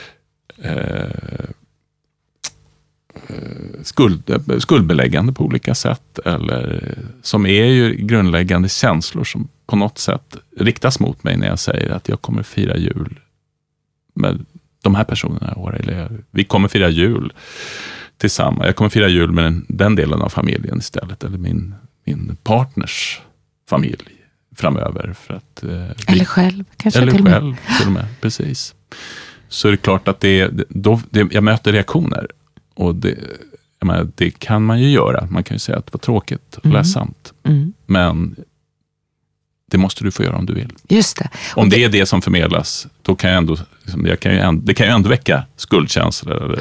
skuldbeläggande på olika sätt, eller som är ju grundläggande känslor som på något sätt riktas mot mig när jag säger att jag kommer fira jul med de här personerna i år, eller vi kommer fira jul tillsammans. Jag kommer fira jul med den delen av familjen istället, eller min partners familj framöver. För att, eller själv, kanske eller till och med. Själv, till och med, precis. Så är det klart att jag möter reaktioner. Och det kan man ju göra. Man kan ju säga att det var tråkigt och ledsamt. Men det måste du få göra om du vill. Just det. Om det är det som förmedlas, då kan jag ändå, det kan ju ändå väcka skuldkänslor.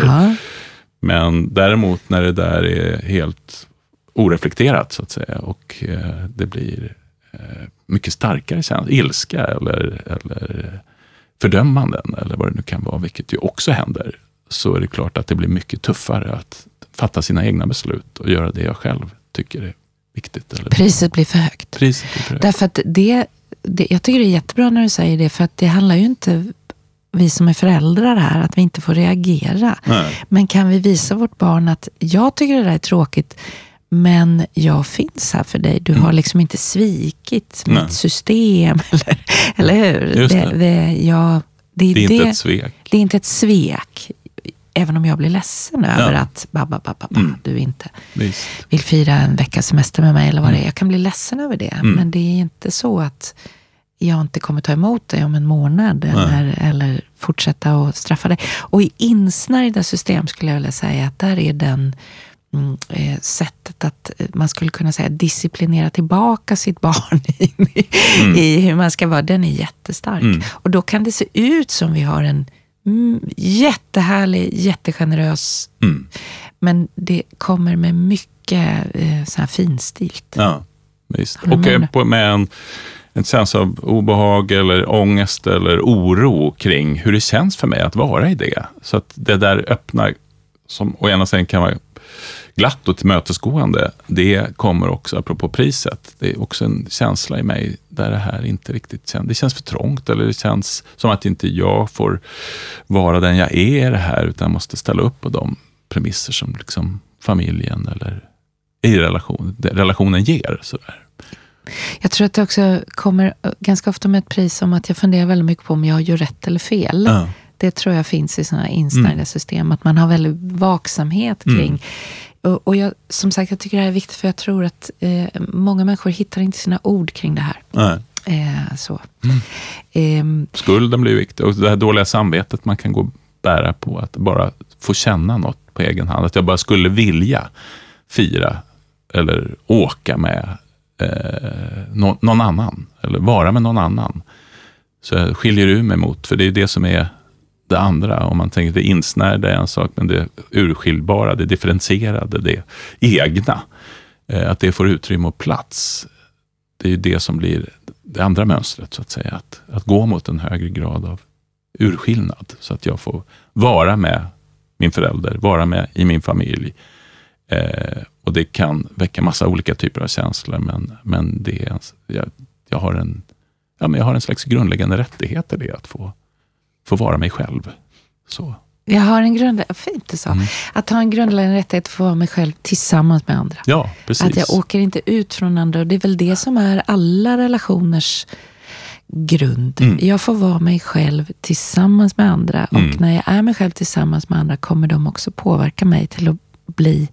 Men däremot när det där är helt oreflekterat så att säga, och det blir mycket starkare känslor, ilska eller fördömanden eller vad det nu kan vara, vilket ju också händer, så är det klart att det blir mycket tuffare att fatta sina egna beslut och göra det jag själv tycker är viktigt. Eller Priset blir för högt. Därför att jag tycker det är jättebra när du säger det, för att det handlar ju inte, vi som är föräldrar här, att vi inte får reagera. Nej. Men kan vi visa vårt barn att jag tycker det där är tråkigt, men jag finns här för dig. Du har liksom inte svikit mitt system. Eller hur? Det är inte ett svek. Det är inte ett svek. Även om jag blir ledsen över att du inte vill fira en veckas semester med mig eller vad det är. Jag kan bli ledsen över det. Men det är inte så att jag inte kommer ta emot dig om en månad eller fortsätta att straffa dig. Och i insnärjda system skulle jag vilja säga att där är den sättet att man skulle kunna säga disciplinera tillbaka sitt barn i hur man ska vara, den är jättestark. Och då kan det se ut som vi har en jättehärlig, jättegenerös, men det kommer med mycket så här finstilt. Ja, visst. Och med en känsla av obehag eller ångest eller oro kring hur det känns för mig att vara i det. Så att det där öppnar, som å ena sidan kan vara glatt och tillmötesgående, det kommer också, apropå priset, det är också en känsla i mig där det här inte riktigt känns, det känns för trångt, eller det känns som att inte jag får vara den jag är i det här, utan måste ställa upp på de premisser som liksom familjen eller i relationen ger. Sådär. Jag tror att det också kommer ganska ofta med ett pris om att jag funderar väldigt mycket på om jag gör rätt eller fel. Det tror jag finns i sådana insnärjda system, att man har väldigt vaksamhet kring. Och jag, som sagt, jag tycker det här är viktigt, för jag tror att många människor hittar inte sina ord kring det här. Så. Skulden blir viktig, och det här dåliga samvetet man kan gå och bära på, att bara få känna något på egen hand, att jag bara skulle vilja fira eller åka med någon annan, eller vara med någon annan. Så jag skiljer ur mig mot, för det är det som är det andra. Om man tänker det insnärda är en sak, men det urskiljbara, det differentierade, det egna, att det får utrymme och plats, det är ju det som blir det andra mönstret, så att säga, att gå mot en högre grad av urskillnad, så att jag får vara med min förälder, vara med i min familj, Och det kan väcka massa olika typer av känslor, men det är, jag har en slags grundläggande rättighet i det, att få vara mig själv. Så. Jag har fint det så. Att ha en grundläggande rättighet att få vara mig själv tillsammans med andra. Ja, precis. Att jag åker inte ut från andra, och det är väl det som är alla relationers grund. Jag får vara mig själv tillsammans med andra, och när jag är mig själv tillsammans med andra kommer de också påverka mig till att bli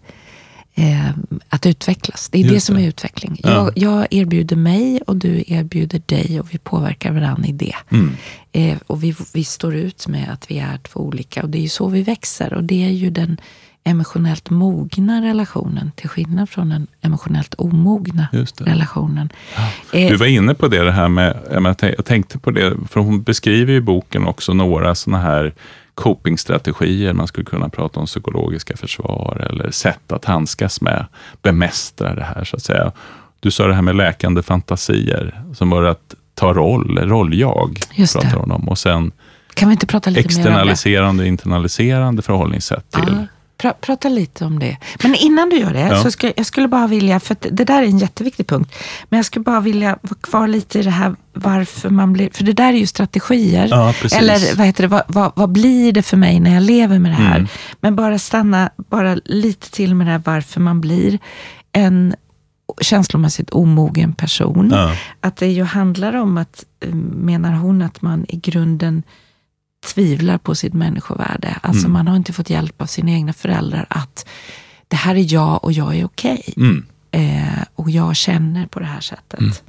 att utvecklas. Det är det som är utveckling. Ja. Jag erbjuder mig och du erbjuder dig, och vi påverkar varandra i det. Och vi står ut med att vi är två olika, och det är ju så vi växer, och det är ju den emotionellt mogna relationen till skillnad från den emotionellt omogna relationen. Ja. Du var inne på det här med, jag tänkte på det, för hon beskriver i boken också några såna här copingstrategier. Man skulle kunna prata om psykologiska försvar eller sätt att handskas med, bemästra det här så att säga. Du sa det här med läkande fantasier som var att ta rolljag. Just det. Pratar om. Och sen kan vi inte prata lite externaliserande och internaliserande förhållningssätt till. Prata lite om det. Men innan du gör det så jag skulle bara vilja, för att det där är en jätteviktig punkt, men jag skulle bara vilja vara kvar lite i det här varför man blir, för det där är ju strategier. Ja, precis. Eller vad heter det, vad blir det för mig när jag lever med det här? Men bara stanna lite till med det här varför man blir en känslomässigt omogen person. Ja. Att det ju handlar om att, menar hon, att man i grunden tvivlar på sitt människovärde. Alltså man har inte fått hjälp av sina egna föräldrar att det här är jag och jag är okej. Och jag känner på det här sättet.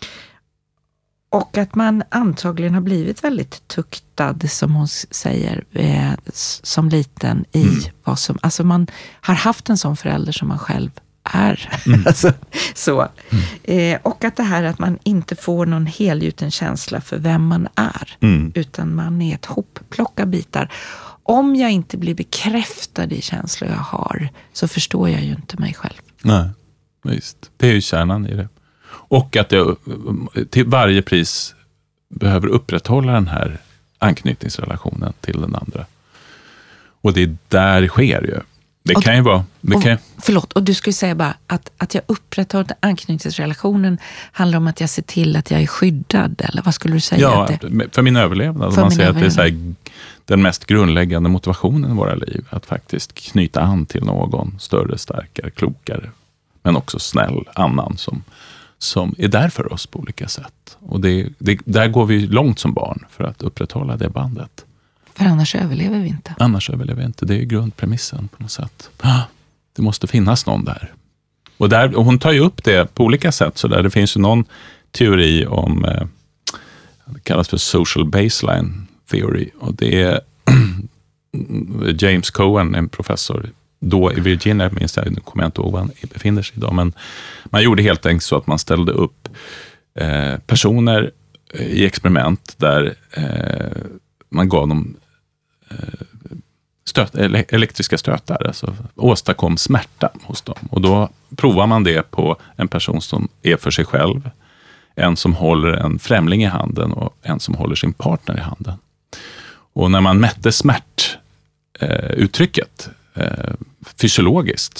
Och att man antagligen har blivit väldigt tuktad, som hon säger, som liten i vad som, alltså man har haft en sån förälder som man själv är. Alltså, så. Och att det här att man inte får någon helgjuten känsla för vem man är. Utan man är ett hopplock av bitar. Om jag inte blir bekräftad i känslor jag har, så förstår jag ju inte mig själv. Nej, visst. Det är ju kärnan i det. Och att jag till varje pris behöver upprätthålla den här anknytningsrelationen till den andra. Och det är där det sker ju. Det kan ju vara... Förlåt, och du skulle säga bara att jag upprätthåller anknytningsrelationen handlar om att jag ser till att jag är skyddad, eller vad skulle du säga? Ja, för min överlevnad. Man säger att det är så här, den mest grundläggande motivationen i våra liv, att faktiskt knyta an till någon större, starkare, klokare, men också snäll annan som är där för oss på olika sätt. Och där går vi långt som barn för att upprätthålla det bandet. För annars överlever vi inte. Det är ju grundpremissen på något sätt. Det måste finnas någon där. Och hon tar ju upp det på olika sätt. Så där. Det finns ju någon teori om, det kallas för social baseline theory. Och det är James Cohen, en professor då i Virginia, minst jag kommer inte ihåg var han befinner sig idag. Men man gjorde helt enkelt så att man ställde upp personer i experiment där man gav dem elektriska stötar, alltså åstadkom smärta hos dem. Och då provar man det på en person som är för sig själv, en som håller en främling i handen och en som håller sin partner i handen. Och när man mätte smärtuttrycket fysiologiskt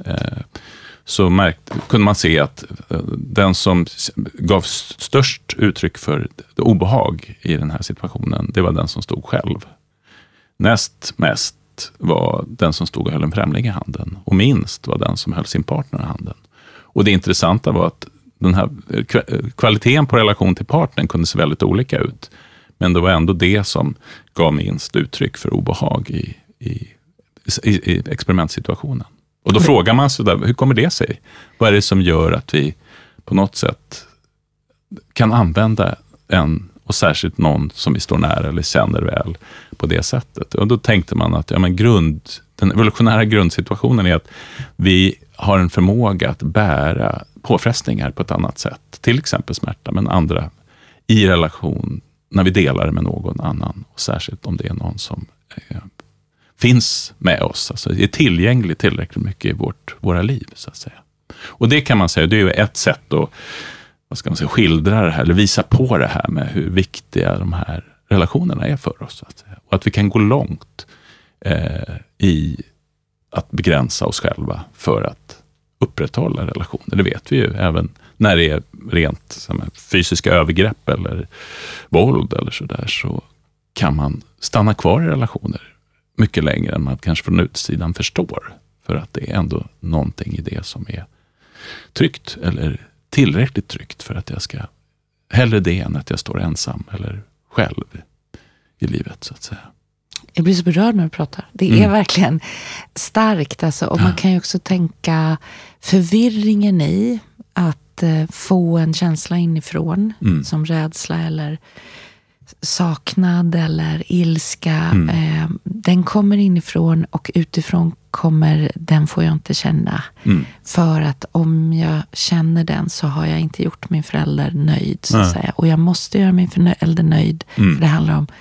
så kunde man se att den som gav störst uttryck för obehag i den här situationen, det var den som stod själv. Näst mest var den som stod och höll en främling i handen, och minst var den som höll sin partner i handen. Och det intressanta var att den här kvaliteten på relation till partnern kunde se väldigt olika ut, men det var ändå det som gav minst uttryck för obehag i experimentsituationen. Och då frågar man sig där, hur kommer det sig? Vad är det som gör att vi på något sätt kan använda en, och särskilt någon som vi står nära eller känner väl, på det sättet? Och då tänkte man att den evolutionära grundsituationen är att vi har en förmåga att bära påfrestningar på ett annat sätt. Till exempel smärta, men andra i relation när vi delar med någon annan. Och särskilt om det är någon som finns med oss, alltså är tillgänglig tillräckligt mycket i våra liv, så att säga. Och det kan man säga, det är ju ett sätt att skildra det här, eller visa på det här med hur viktiga de här relationerna är för oss, så att säga. Och att vi kan gå långt i att begränsa oss själva för att upprätthålla relationer. Det vet vi ju även när det är rent som fysiska övergrepp eller våld eller sådär, så kan man stanna kvar i relationer mycket längre än man kanske från utsidan förstår. För att det är ändå någonting i det som är tryggt eller tillräckligt tryggt för att jag ska hellre det än att jag står ensam eller själv i livet så att säga. Jag blir så berörd när du pratar. Det är verkligen starkt. Alltså, och man kan ju också tänka förvirringen i att få en känsla inifrån som rädsla eller saknad eller ilska. Den kommer inifrån och utifrån kommer den får jag inte känna. För att om jag känner den så har jag inte gjort min förälder nöjd så att säga. Och jag måste göra min förälder nöjd. För det handlar om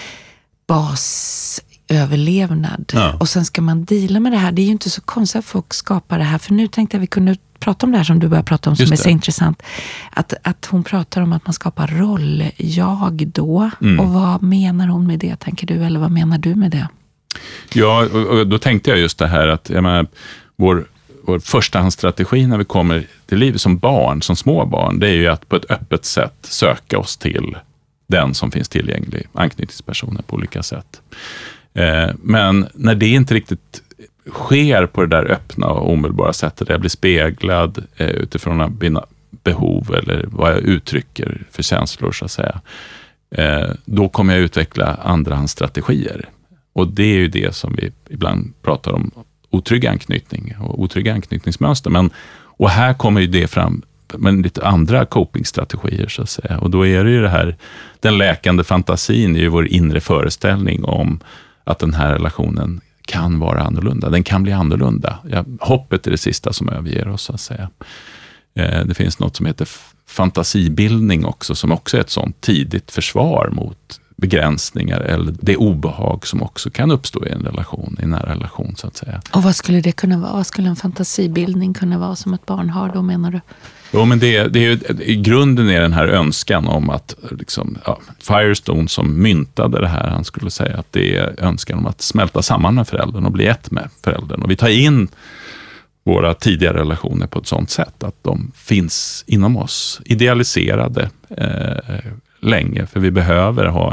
basöverlevnad. Och sen ska man deala med det här. Det är ju inte så konstigt att folk skapar det här. För nu tänkte jag att vi kunde prata om det här som du börjar prata om som är så intressant. Att hon pratar om att man skapar roll-jag då. Och vad menar hon med det, tänker du? Eller vad menar du med det? Ja, och då tänkte jag just det här att jag menar, vår förstahandsstrategi när vi kommer till livet som barn, som små barn, det är ju att på ett öppet sätt söka oss till den som finns tillgänglig, anknytningspersoner på olika sätt. Men när det inte riktigt sker på det där öppna och omedelbara sättet, där jag blir speglad utifrån mina behov eller vad jag uttrycker för känslor så att säga, då kommer jag utveckla andrahandsstrategier. Och det är ju det som vi ibland pratar om, otrygg anknytning och otrygga anknytningsmönster. Och här kommer ju det fram med lite andra copingstrategier så att säga. Och då är det ju det här, den läkande fantasin är ju vår inre föreställning om att den här relationen kan vara annorlunda. Den kan bli annorlunda. Hoppet är det sista som överger oss så att säga. Det finns något som heter fantasibildning också, som också är ett sånt tidigt försvar mot begränsningar eller det obehag som också kan uppstå i en relation, i en nära relation så att säga. Och vad skulle det kunna vara? Vad skulle en fantasibildning kunna vara som ett barn har då, menar du? Jo, men det är ju, i grunden är den här önskan om att liksom, Firestone som myntade det här, han skulle säga att det är önskan om att smälta samman med föräldern och bli ett med föräldern. Och vi tar in våra tidigare relationer på ett sånt sätt att de finns inom oss, idealiserade länge, för vi behöver ha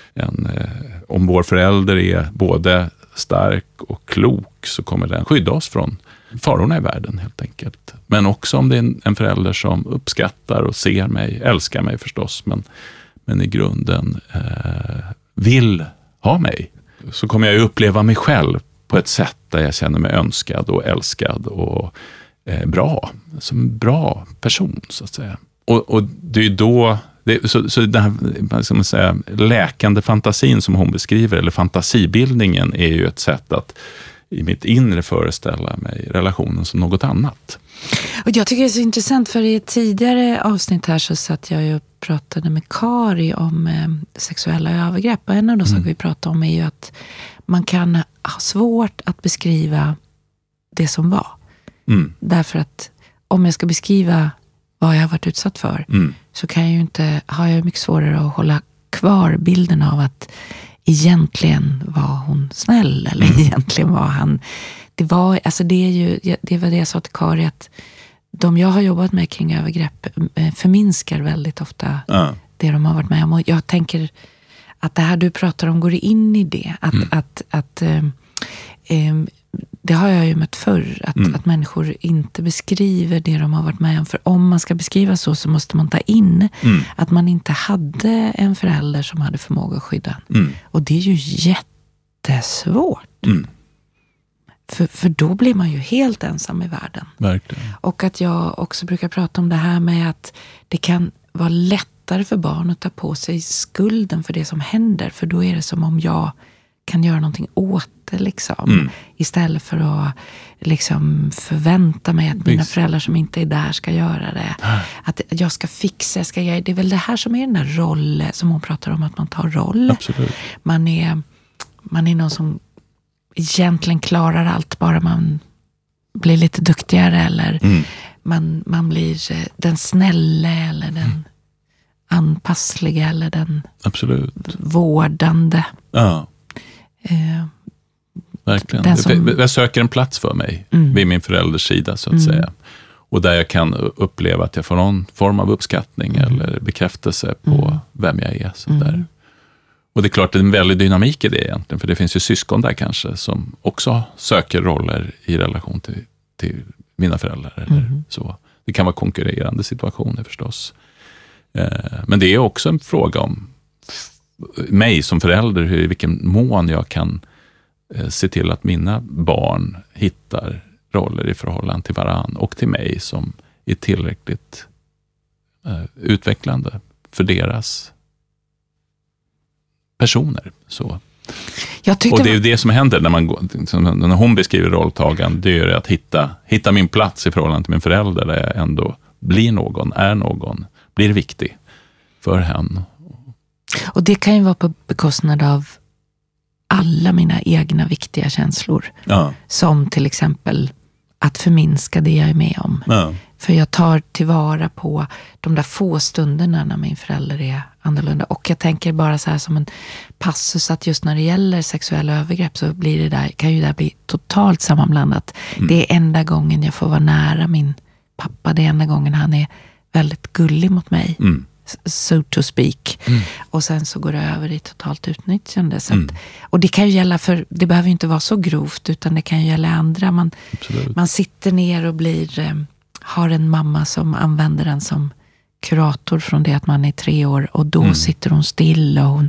om vår förälder är både stark och klok så kommer den skydda oss från farorna i världen helt enkelt. Men också om det är en förälder som uppskattar och ser mig, älskar mig förstås, men i grunden vill ha mig, så kommer jag ju uppleva mig själv på ett sätt där jag känner mig önskad och älskad och bra, som en bra person så att säga. Och det är ju då så den här, vad ska man säga, läkande fantasin som hon beskriver, eller fantasibildningen, är ju ett sätt att i mitt inre föreställa mig relationen som något annat. Och jag tycker det är så intressant, för i ett tidigare avsnitt här så satt jag ju och pratade med Kari om sexuella övergrepp. Och en av de saker vi pratade om är ju att man kan ha svårt att beskriva det som var. Därför att om jag ska beskriva vad jag har varit utsatt för så kan jag ju inte, har jag mycket svårare att hålla kvar bilden av att egentligen var hon snäll eller egentligen var han. Det var, alltså det är ju, det var det jag sa till Kari, att de jag har jobbat med kring övergrepp förminskar väldigt ofta det de har varit med om. Och jag tänker att det här du pratar om går in i det. Att det har jag ju mött förr, att människor inte beskriver det de har varit med om. För om man ska beskriva så måste man ta in att man inte hade en förälder som hade förmåga att skydda. Och det är ju jättesvårt. För då blir man ju helt ensam i världen. Verkligen. Och att jag också brukar prata om det här med att det kan vara lättare för barn att ta på sig skulden för det som händer. För då är det som om jag kan göra någonting åt det liksom. Istället för att liksom förvänta mig att mina föräldrar som inte är där ska göra det. Att jag ska fixa, det är väl det här som är den där rollen som hon pratar om, att man tar roll. Absolut. Man är någon som egentligen klarar allt, bara man blir lite duktigare eller man blir den snälla eller den anpassliga eller den absolut vårdande. Ja. verkligen. Jag söker en plats för mig vid min förälders sida, så att säga. Och där jag kan uppleva att jag får någon form av uppskattning eller bekräftelse på vem jag är. Så där. Och det är klart, det är en väldig dynamik i det egentligen. För det finns ju syskon där kanske som också söker roller i relation till mina föräldrar. Eller så. Det kan vara konkurrerande situationer förstås. Men det är också en fråga om mig som förälder, i vilken mån jag kan se till att mina barn hittar roller i förhållande till varann och till mig som är tillräckligt utvecklande för deras personer. Så. Och det är ju det som händer när hon beskriver rolltagande, det är att hitta min plats i förhållande till min förälder, där jag ändå blir någon, blir viktig för henne. Och det kan ju vara på bekostnad av alla mina egna viktiga känslor. Ja. Som till exempel att förminska det jag är med om. Ja. För jag tar tillvara på de där få stunderna när min förälder är annorlunda. Och jag tänker bara så här som en passus att just när det gäller sexuella övergrepp så blir kan ju det bli totalt sammanblandat. Det är enda gången jag får vara nära min pappa. Det är enda gången han är väldigt gullig mot mig. So to speak. Och sen så går det över i totalt utnyttjande. Så att, och det kan ju gälla det behöver ju inte vara så grovt, utan det kan ju gälla andra. Man sitter ner och har en mamma som använder den som kurator från det att man är 3 år, och då sitter hon still och hon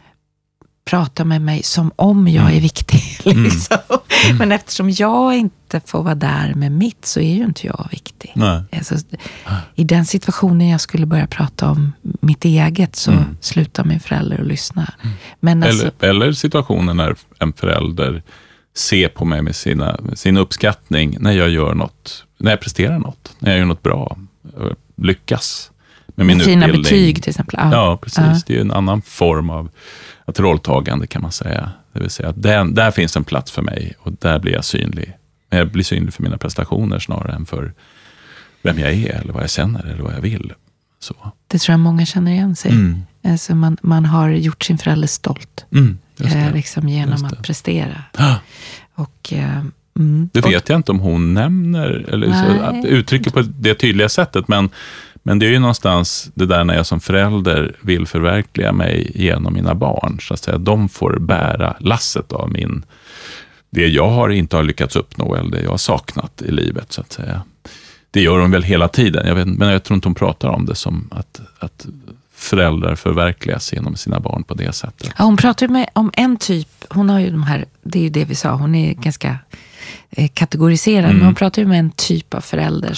pratar med mig som om jag är viktig. Liksom. Men eftersom jag inte får vara där med mitt, så är ju inte jag viktig. Alltså, i den situationen jag skulle börja prata om mitt eget, så slutar min förälder att lyssna. Men eller situationen när en förälder ser på mig med sin uppskattning när jag gör något, när jag presterar något, när jag gör något bra, lyckas med min fina utbildning. Betyg till exempel. Ja, precis. Det är ju en annan form av ett rolltagande, kan man säga. Det vill säga att där finns en plats för mig, och där blir jag synlig. Men jag blir synlig för mina prestationer snarare än för vem jag är, eller vad jag känner, eller vad jag vill. Så. Det tror jag många känner igen sig. Alltså man har gjort sin förälder stolt. Liksom genom att prestera. Och det vet jag inte om hon nämner eller så, uttrycker på det tydliga sättet, men det är ju någonstans det där när jag som förälder vill förverkliga mig genom mina barn, så att säga, de får bära lasset av det jag inte har lyckats uppnå, eller det jag har saknat i livet, så att säga. Det gör de väl hela tiden, men jag tror inte hon pratar om det som att föräldrar förverkligas genom sina barn på det sättet. Ja, hon pratar ju om en typ, hon har ju de här, det är ju det vi sa, hon är ganska kategoriserad, men hon pratar ju med en typ av förälder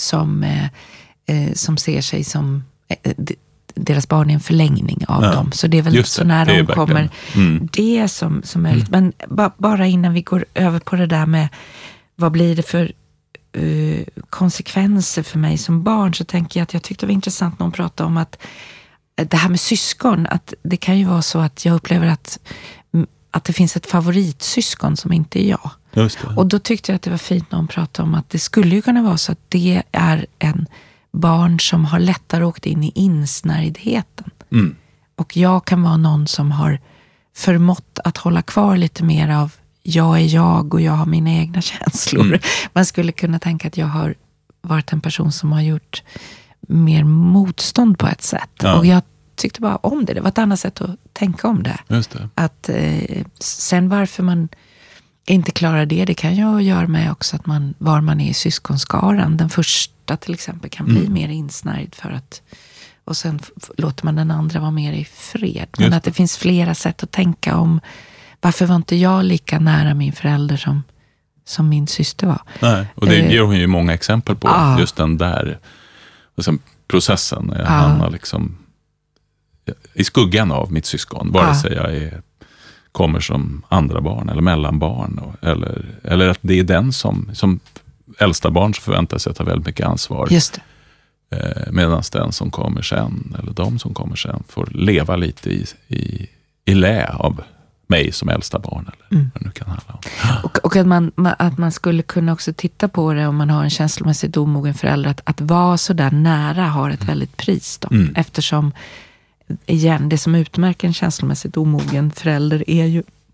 som ser sig som deras barn är en förlängning av dem. Så det är väl så när de kommer det som möjligt. Men bara innan vi går över på det där med vad blir det för konsekvenser för mig som barn, så tänker jag att jag tyckte det var intressant när hon pratade om att det här med syskon, att det kan ju vara så att jag upplever att det finns ett favoritsyskon som inte är jag. Just det. Och då tyckte jag att det var fint när hon pratade om att det skulle ju kunna vara så att det är en barn som har lättare åkt in i insnärjdheten. Och jag kan vara någon som har förmått att hålla kvar lite mer av jag är jag och jag har mina egna känslor. Man skulle kunna tänka att jag har varit en person som har gjort mer motstånd på ett sätt. Ja. Och jag tyckte bara om det. Det var ett annat sätt att tänka om det. Just det. Att sen varför man inte klarar det kan ju göra med också att var man är i syskonskaran. Den första till exempel kan bli mer insnärjd för att, och sen låter man den andra vara mer i fred. Men att det finns flera sätt att tänka om varför var inte jag lika nära min förälder som min syster var. Nej, och det ger hon ju många exempel på. Just den där processen när jag hamnar liksom i skuggan av mitt syskon. Vare sig jag kommer som andra barn eller mellanbarn. Eller att det är den som äldsta barn som förväntar sig att ta väldigt mycket ansvar. Just det. Medan den som kommer sen, eller de som kommer sen, får leva lite i lä av mig som äldsta barn. Eller vad det nu kan handla om. Och att man skulle kunna också titta på det om man har en känslomässigt omogen förälder. Att vara så där nära har ett väldigt pris då. Eftersom, igen, det som utmärker en känslomässigt omogen förälder är ju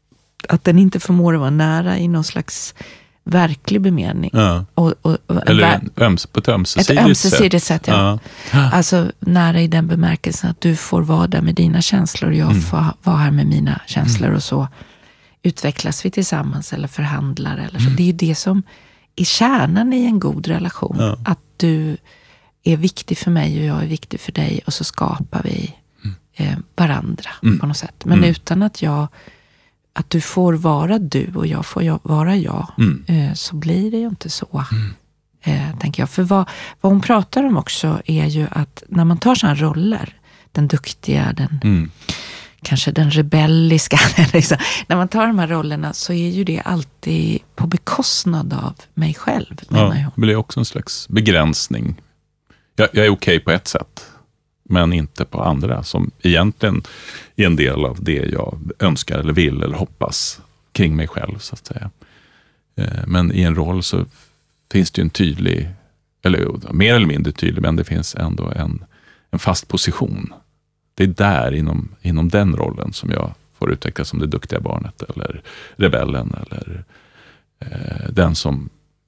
att den inte förmår att vara nära i någon slags verklig bemening. Ja. Eller på ett ömsesidigt sätt. Ja. Alltså nära i den bemärkelsen att du får vara där med dina känslor och jag får vara här med mina känslor och så utvecklas vi tillsammans eller förhandlar. Eller så. Det är ju det som är kärnan i en god relation. Ja. Att du är viktig för mig och jag är viktig för dig och så skapar vi varandra på något sätt. Men utan att du får vara du och jag får vara jag, så blir det ju inte så, tänker jag. För vad hon pratar om också är ju att när man tar sådana roller, den duktiga, kanske den rebelliska, liksom, när man tar de här rollerna så är ju det alltid på bekostnad av mig själv, menar jag. Det blir också en slags begränsning. Jag är okej på ett sätt, men inte på andra, som egentligen är en del av det jag önskar eller vill eller hoppas kring mig själv, så att säga. Men i en roll så finns det ju en tydlig, eller mer eller mindre tydlig, men det finns ändå en fast position. Det är där inom den rollen som jag får utvecklas som det duktiga barnet eller rebellen eller den som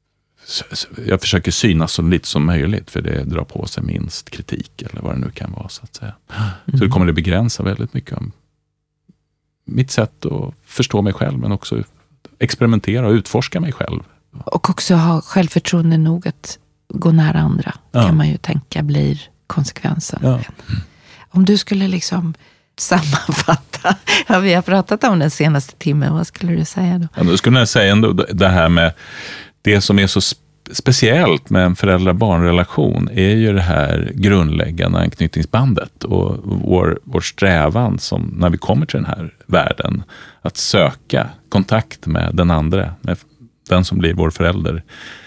jag försöker synas så lite som möjligt, för det drar på sig minst kritik eller vad det nu kan vara, så att säga. Så det kommer att begränsa väldigt mycket om mitt sätt att förstå mig själv, men också experimentera och utforska mig själv. Och också ha självförtroende nog att gå nära andra, kan man ju tänka blir konsekvensen. Ja. Om du skulle liksom sammanfatta vad vi har pratat om den senaste timmen, vad skulle du säga då? Ja, då skulle jag säga ändå det här med det som är så speciellt med en föräldrar-barn-relation är ju det här grundläggande anknytningsbandet och vår strävan som när vi kommer till den här världen att söka kontakt med den andra, med den som blir vår förälder,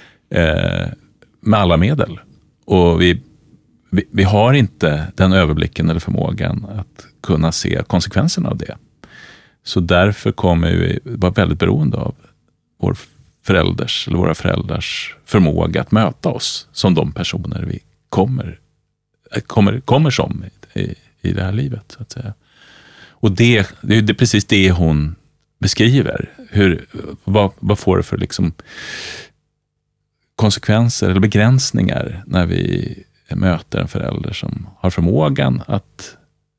med alla medel. Och vi har inte den överblicken eller förmågan att kunna se konsekvenserna av det. Så därför kommer vi vara väldigt beroende av våra föräldrars förmåga att möta oss som de personer vi kommer som i det här livet, så att säga. Och det är precis det hon beskriver. Vad får det för liksom konsekvenser eller begränsningar när vi möter en förälder som har förmågan att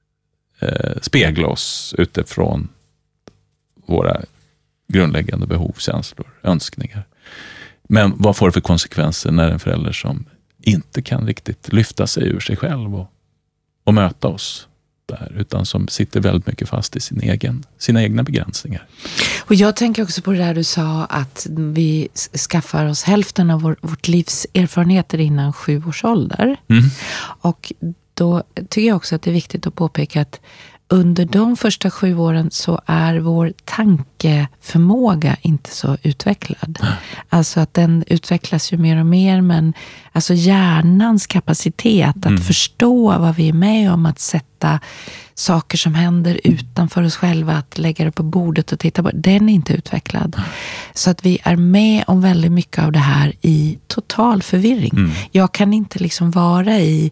spegla oss utifrån våra grundläggande behov, känslor, önskningar. Men vad får det för konsekvenser när en förälder som inte kan riktigt lyfta sig ur sig själv och möta oss där, utan som sitter väldigt mycket fast i sina egna begränsningar. Och jag tänker också på det där du sa att vi skaffar oss hälften av vårt livs erfarenheter innan 7 års ålder. Och då tycker jag också att det är viktigt att påpeka att under de första 7 åren så är vår tankeförmåga inte så utvecklad. Alltså att den utvecklas ju mer och mer, men alltså hjärnans kapacitet att förstå vad vi är med om, att sätta saker som händer utanför oss själva, att lägga det på bordet och titta på, den är inte utvecklad. Så att vi är med om väldigt mycket av det här i total förvirring. Jag kan inte liksom vara i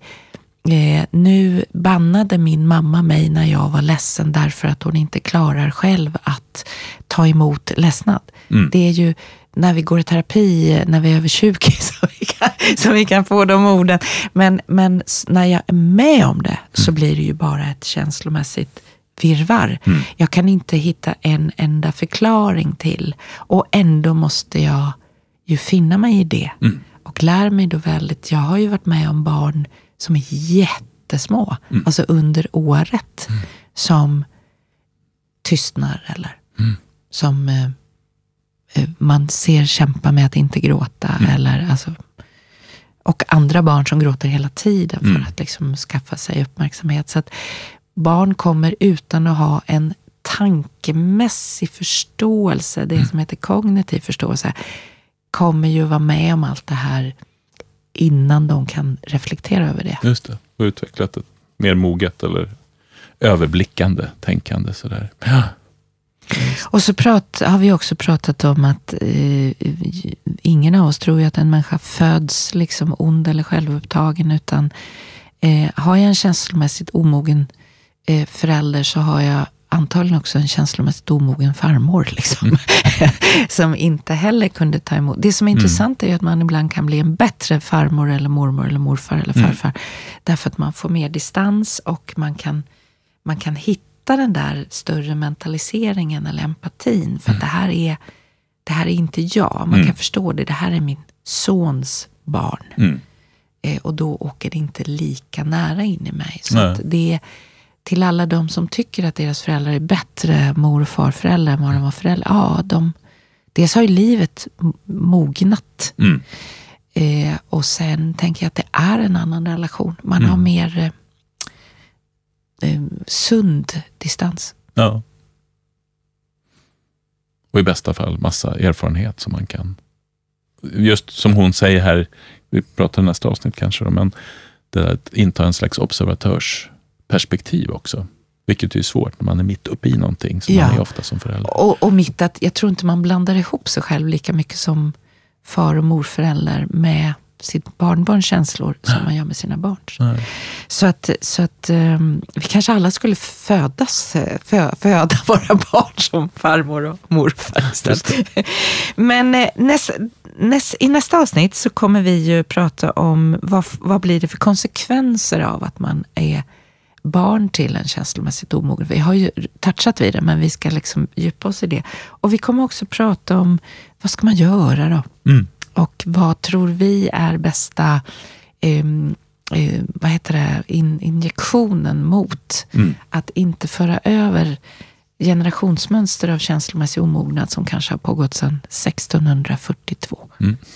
nu bannade min mamma mig när jag var ledsen därför att hon inte klarar själv att ta emot ledsnad. Det är ju när vi går i terapi, när vi är över 20 så vi kan få de orden. Men när jag är med om det så blir det ju bara ett känslomässigt virrvarr. Jag kan inte hitta en enda förklaring till, och ändå måste jag ju finna mig i det. Och lär mig då väldigt, jag har ju varit med om barn som är jättesmå, alltså under året, som tystnar eller som man ser kämpa med att inte gråta eller alltså, och andra barn som gråter hela tiden för att liksom skaffa sig uppmärksamhet. Så att barn kommer utan att ha en tankemässig förståelse, det som heter kognitiv förståelse, kommer ju vara med om allt det här innan de kan reflektera över det. Just det, och utvecklat ett mer moget eller överblickande tänkande sådär. Ja. Och så har vi också pratat om att ingen av oss tror ju att en människa föds liksom ond eller självupptagen, utan har jag en känslomässigt omogen förälder så har jag antagligen också en känslomässigt omogen farmor liksom, som inte heller kunde ta emot. Det som är intressant är ju att man ibland kan bli en bättre farmor eller mormor eller morfar eller farfar. Därför att man får mer distans och man kan hitta den där större mentaliseringen eller empatin. För att det här är inte jag. Man kan förstå det. Det här är min sons barn. Och då åker det inte lika nära in i mig. Så att det är till alla de som tycker att deras föräldrar är bättre mor- och farföräldrar än vad de var föräldrar. Ja, dels har ju livet mognat. Och sen tänker jag att det är en annan relation. Man har mer sund distans. Ja. Och i bästa fall massa erfarenhet som man kan... Just som hon säger här, vi pratar nästa avsnitt kanske då, men det där att inta en slags observatörsperspektiv också. Vilket är svårt när man är mitt uppe i någonting som man är ofta som förälder. Och mitt att jag tror inte man blandar ihop sig själv lika mycket som far- och morförälder med sitt barnbarns känslor som man gör med sina barn. Så att vi kanske alla skulle föda våra barn som farmor och morfar istället. Men i nästa avsnitt så kommer vi ju prata om vad blir det för konsekvenser av att man är barn till en känslomässigt omogen. Vi har ju touchat vid det, men vi ska liksom djupa oss i det. Och vi kommer också prata om vad ska man göra då? Och vad tror vi är bästa injektionen mot att inte föra över generationsmönster av känslomässig omognad som kanske har pågått sedan 1642.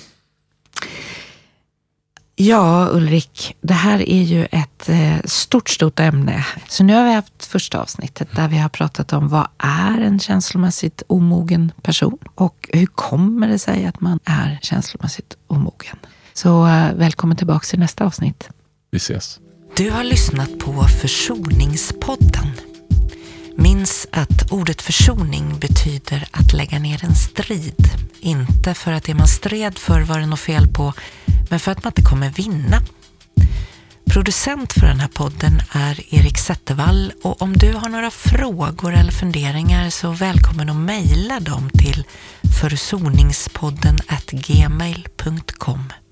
Ja, Ulrik, det här är ju ett stort ämne. Så nu har vi haft första avsnittet där vi har pratat om vad är en känslomässigt omogen person och hur kommer det sig att man är känslomässigt omogen. Så välkommen tillbaka till nästa avsnitt. Vi ses. Du har lyssnat på Försoningspodden. Minns att ordet försoning betyder att lägga ner en strid. Inte för att det man stred för var det något fel på, men för att man inte kommer vinna. Producent för den här podden är Erik Zettervall, och om du har några frågor eller funderingar så välkommen att mejla dem till försoningspodden@gmail.com.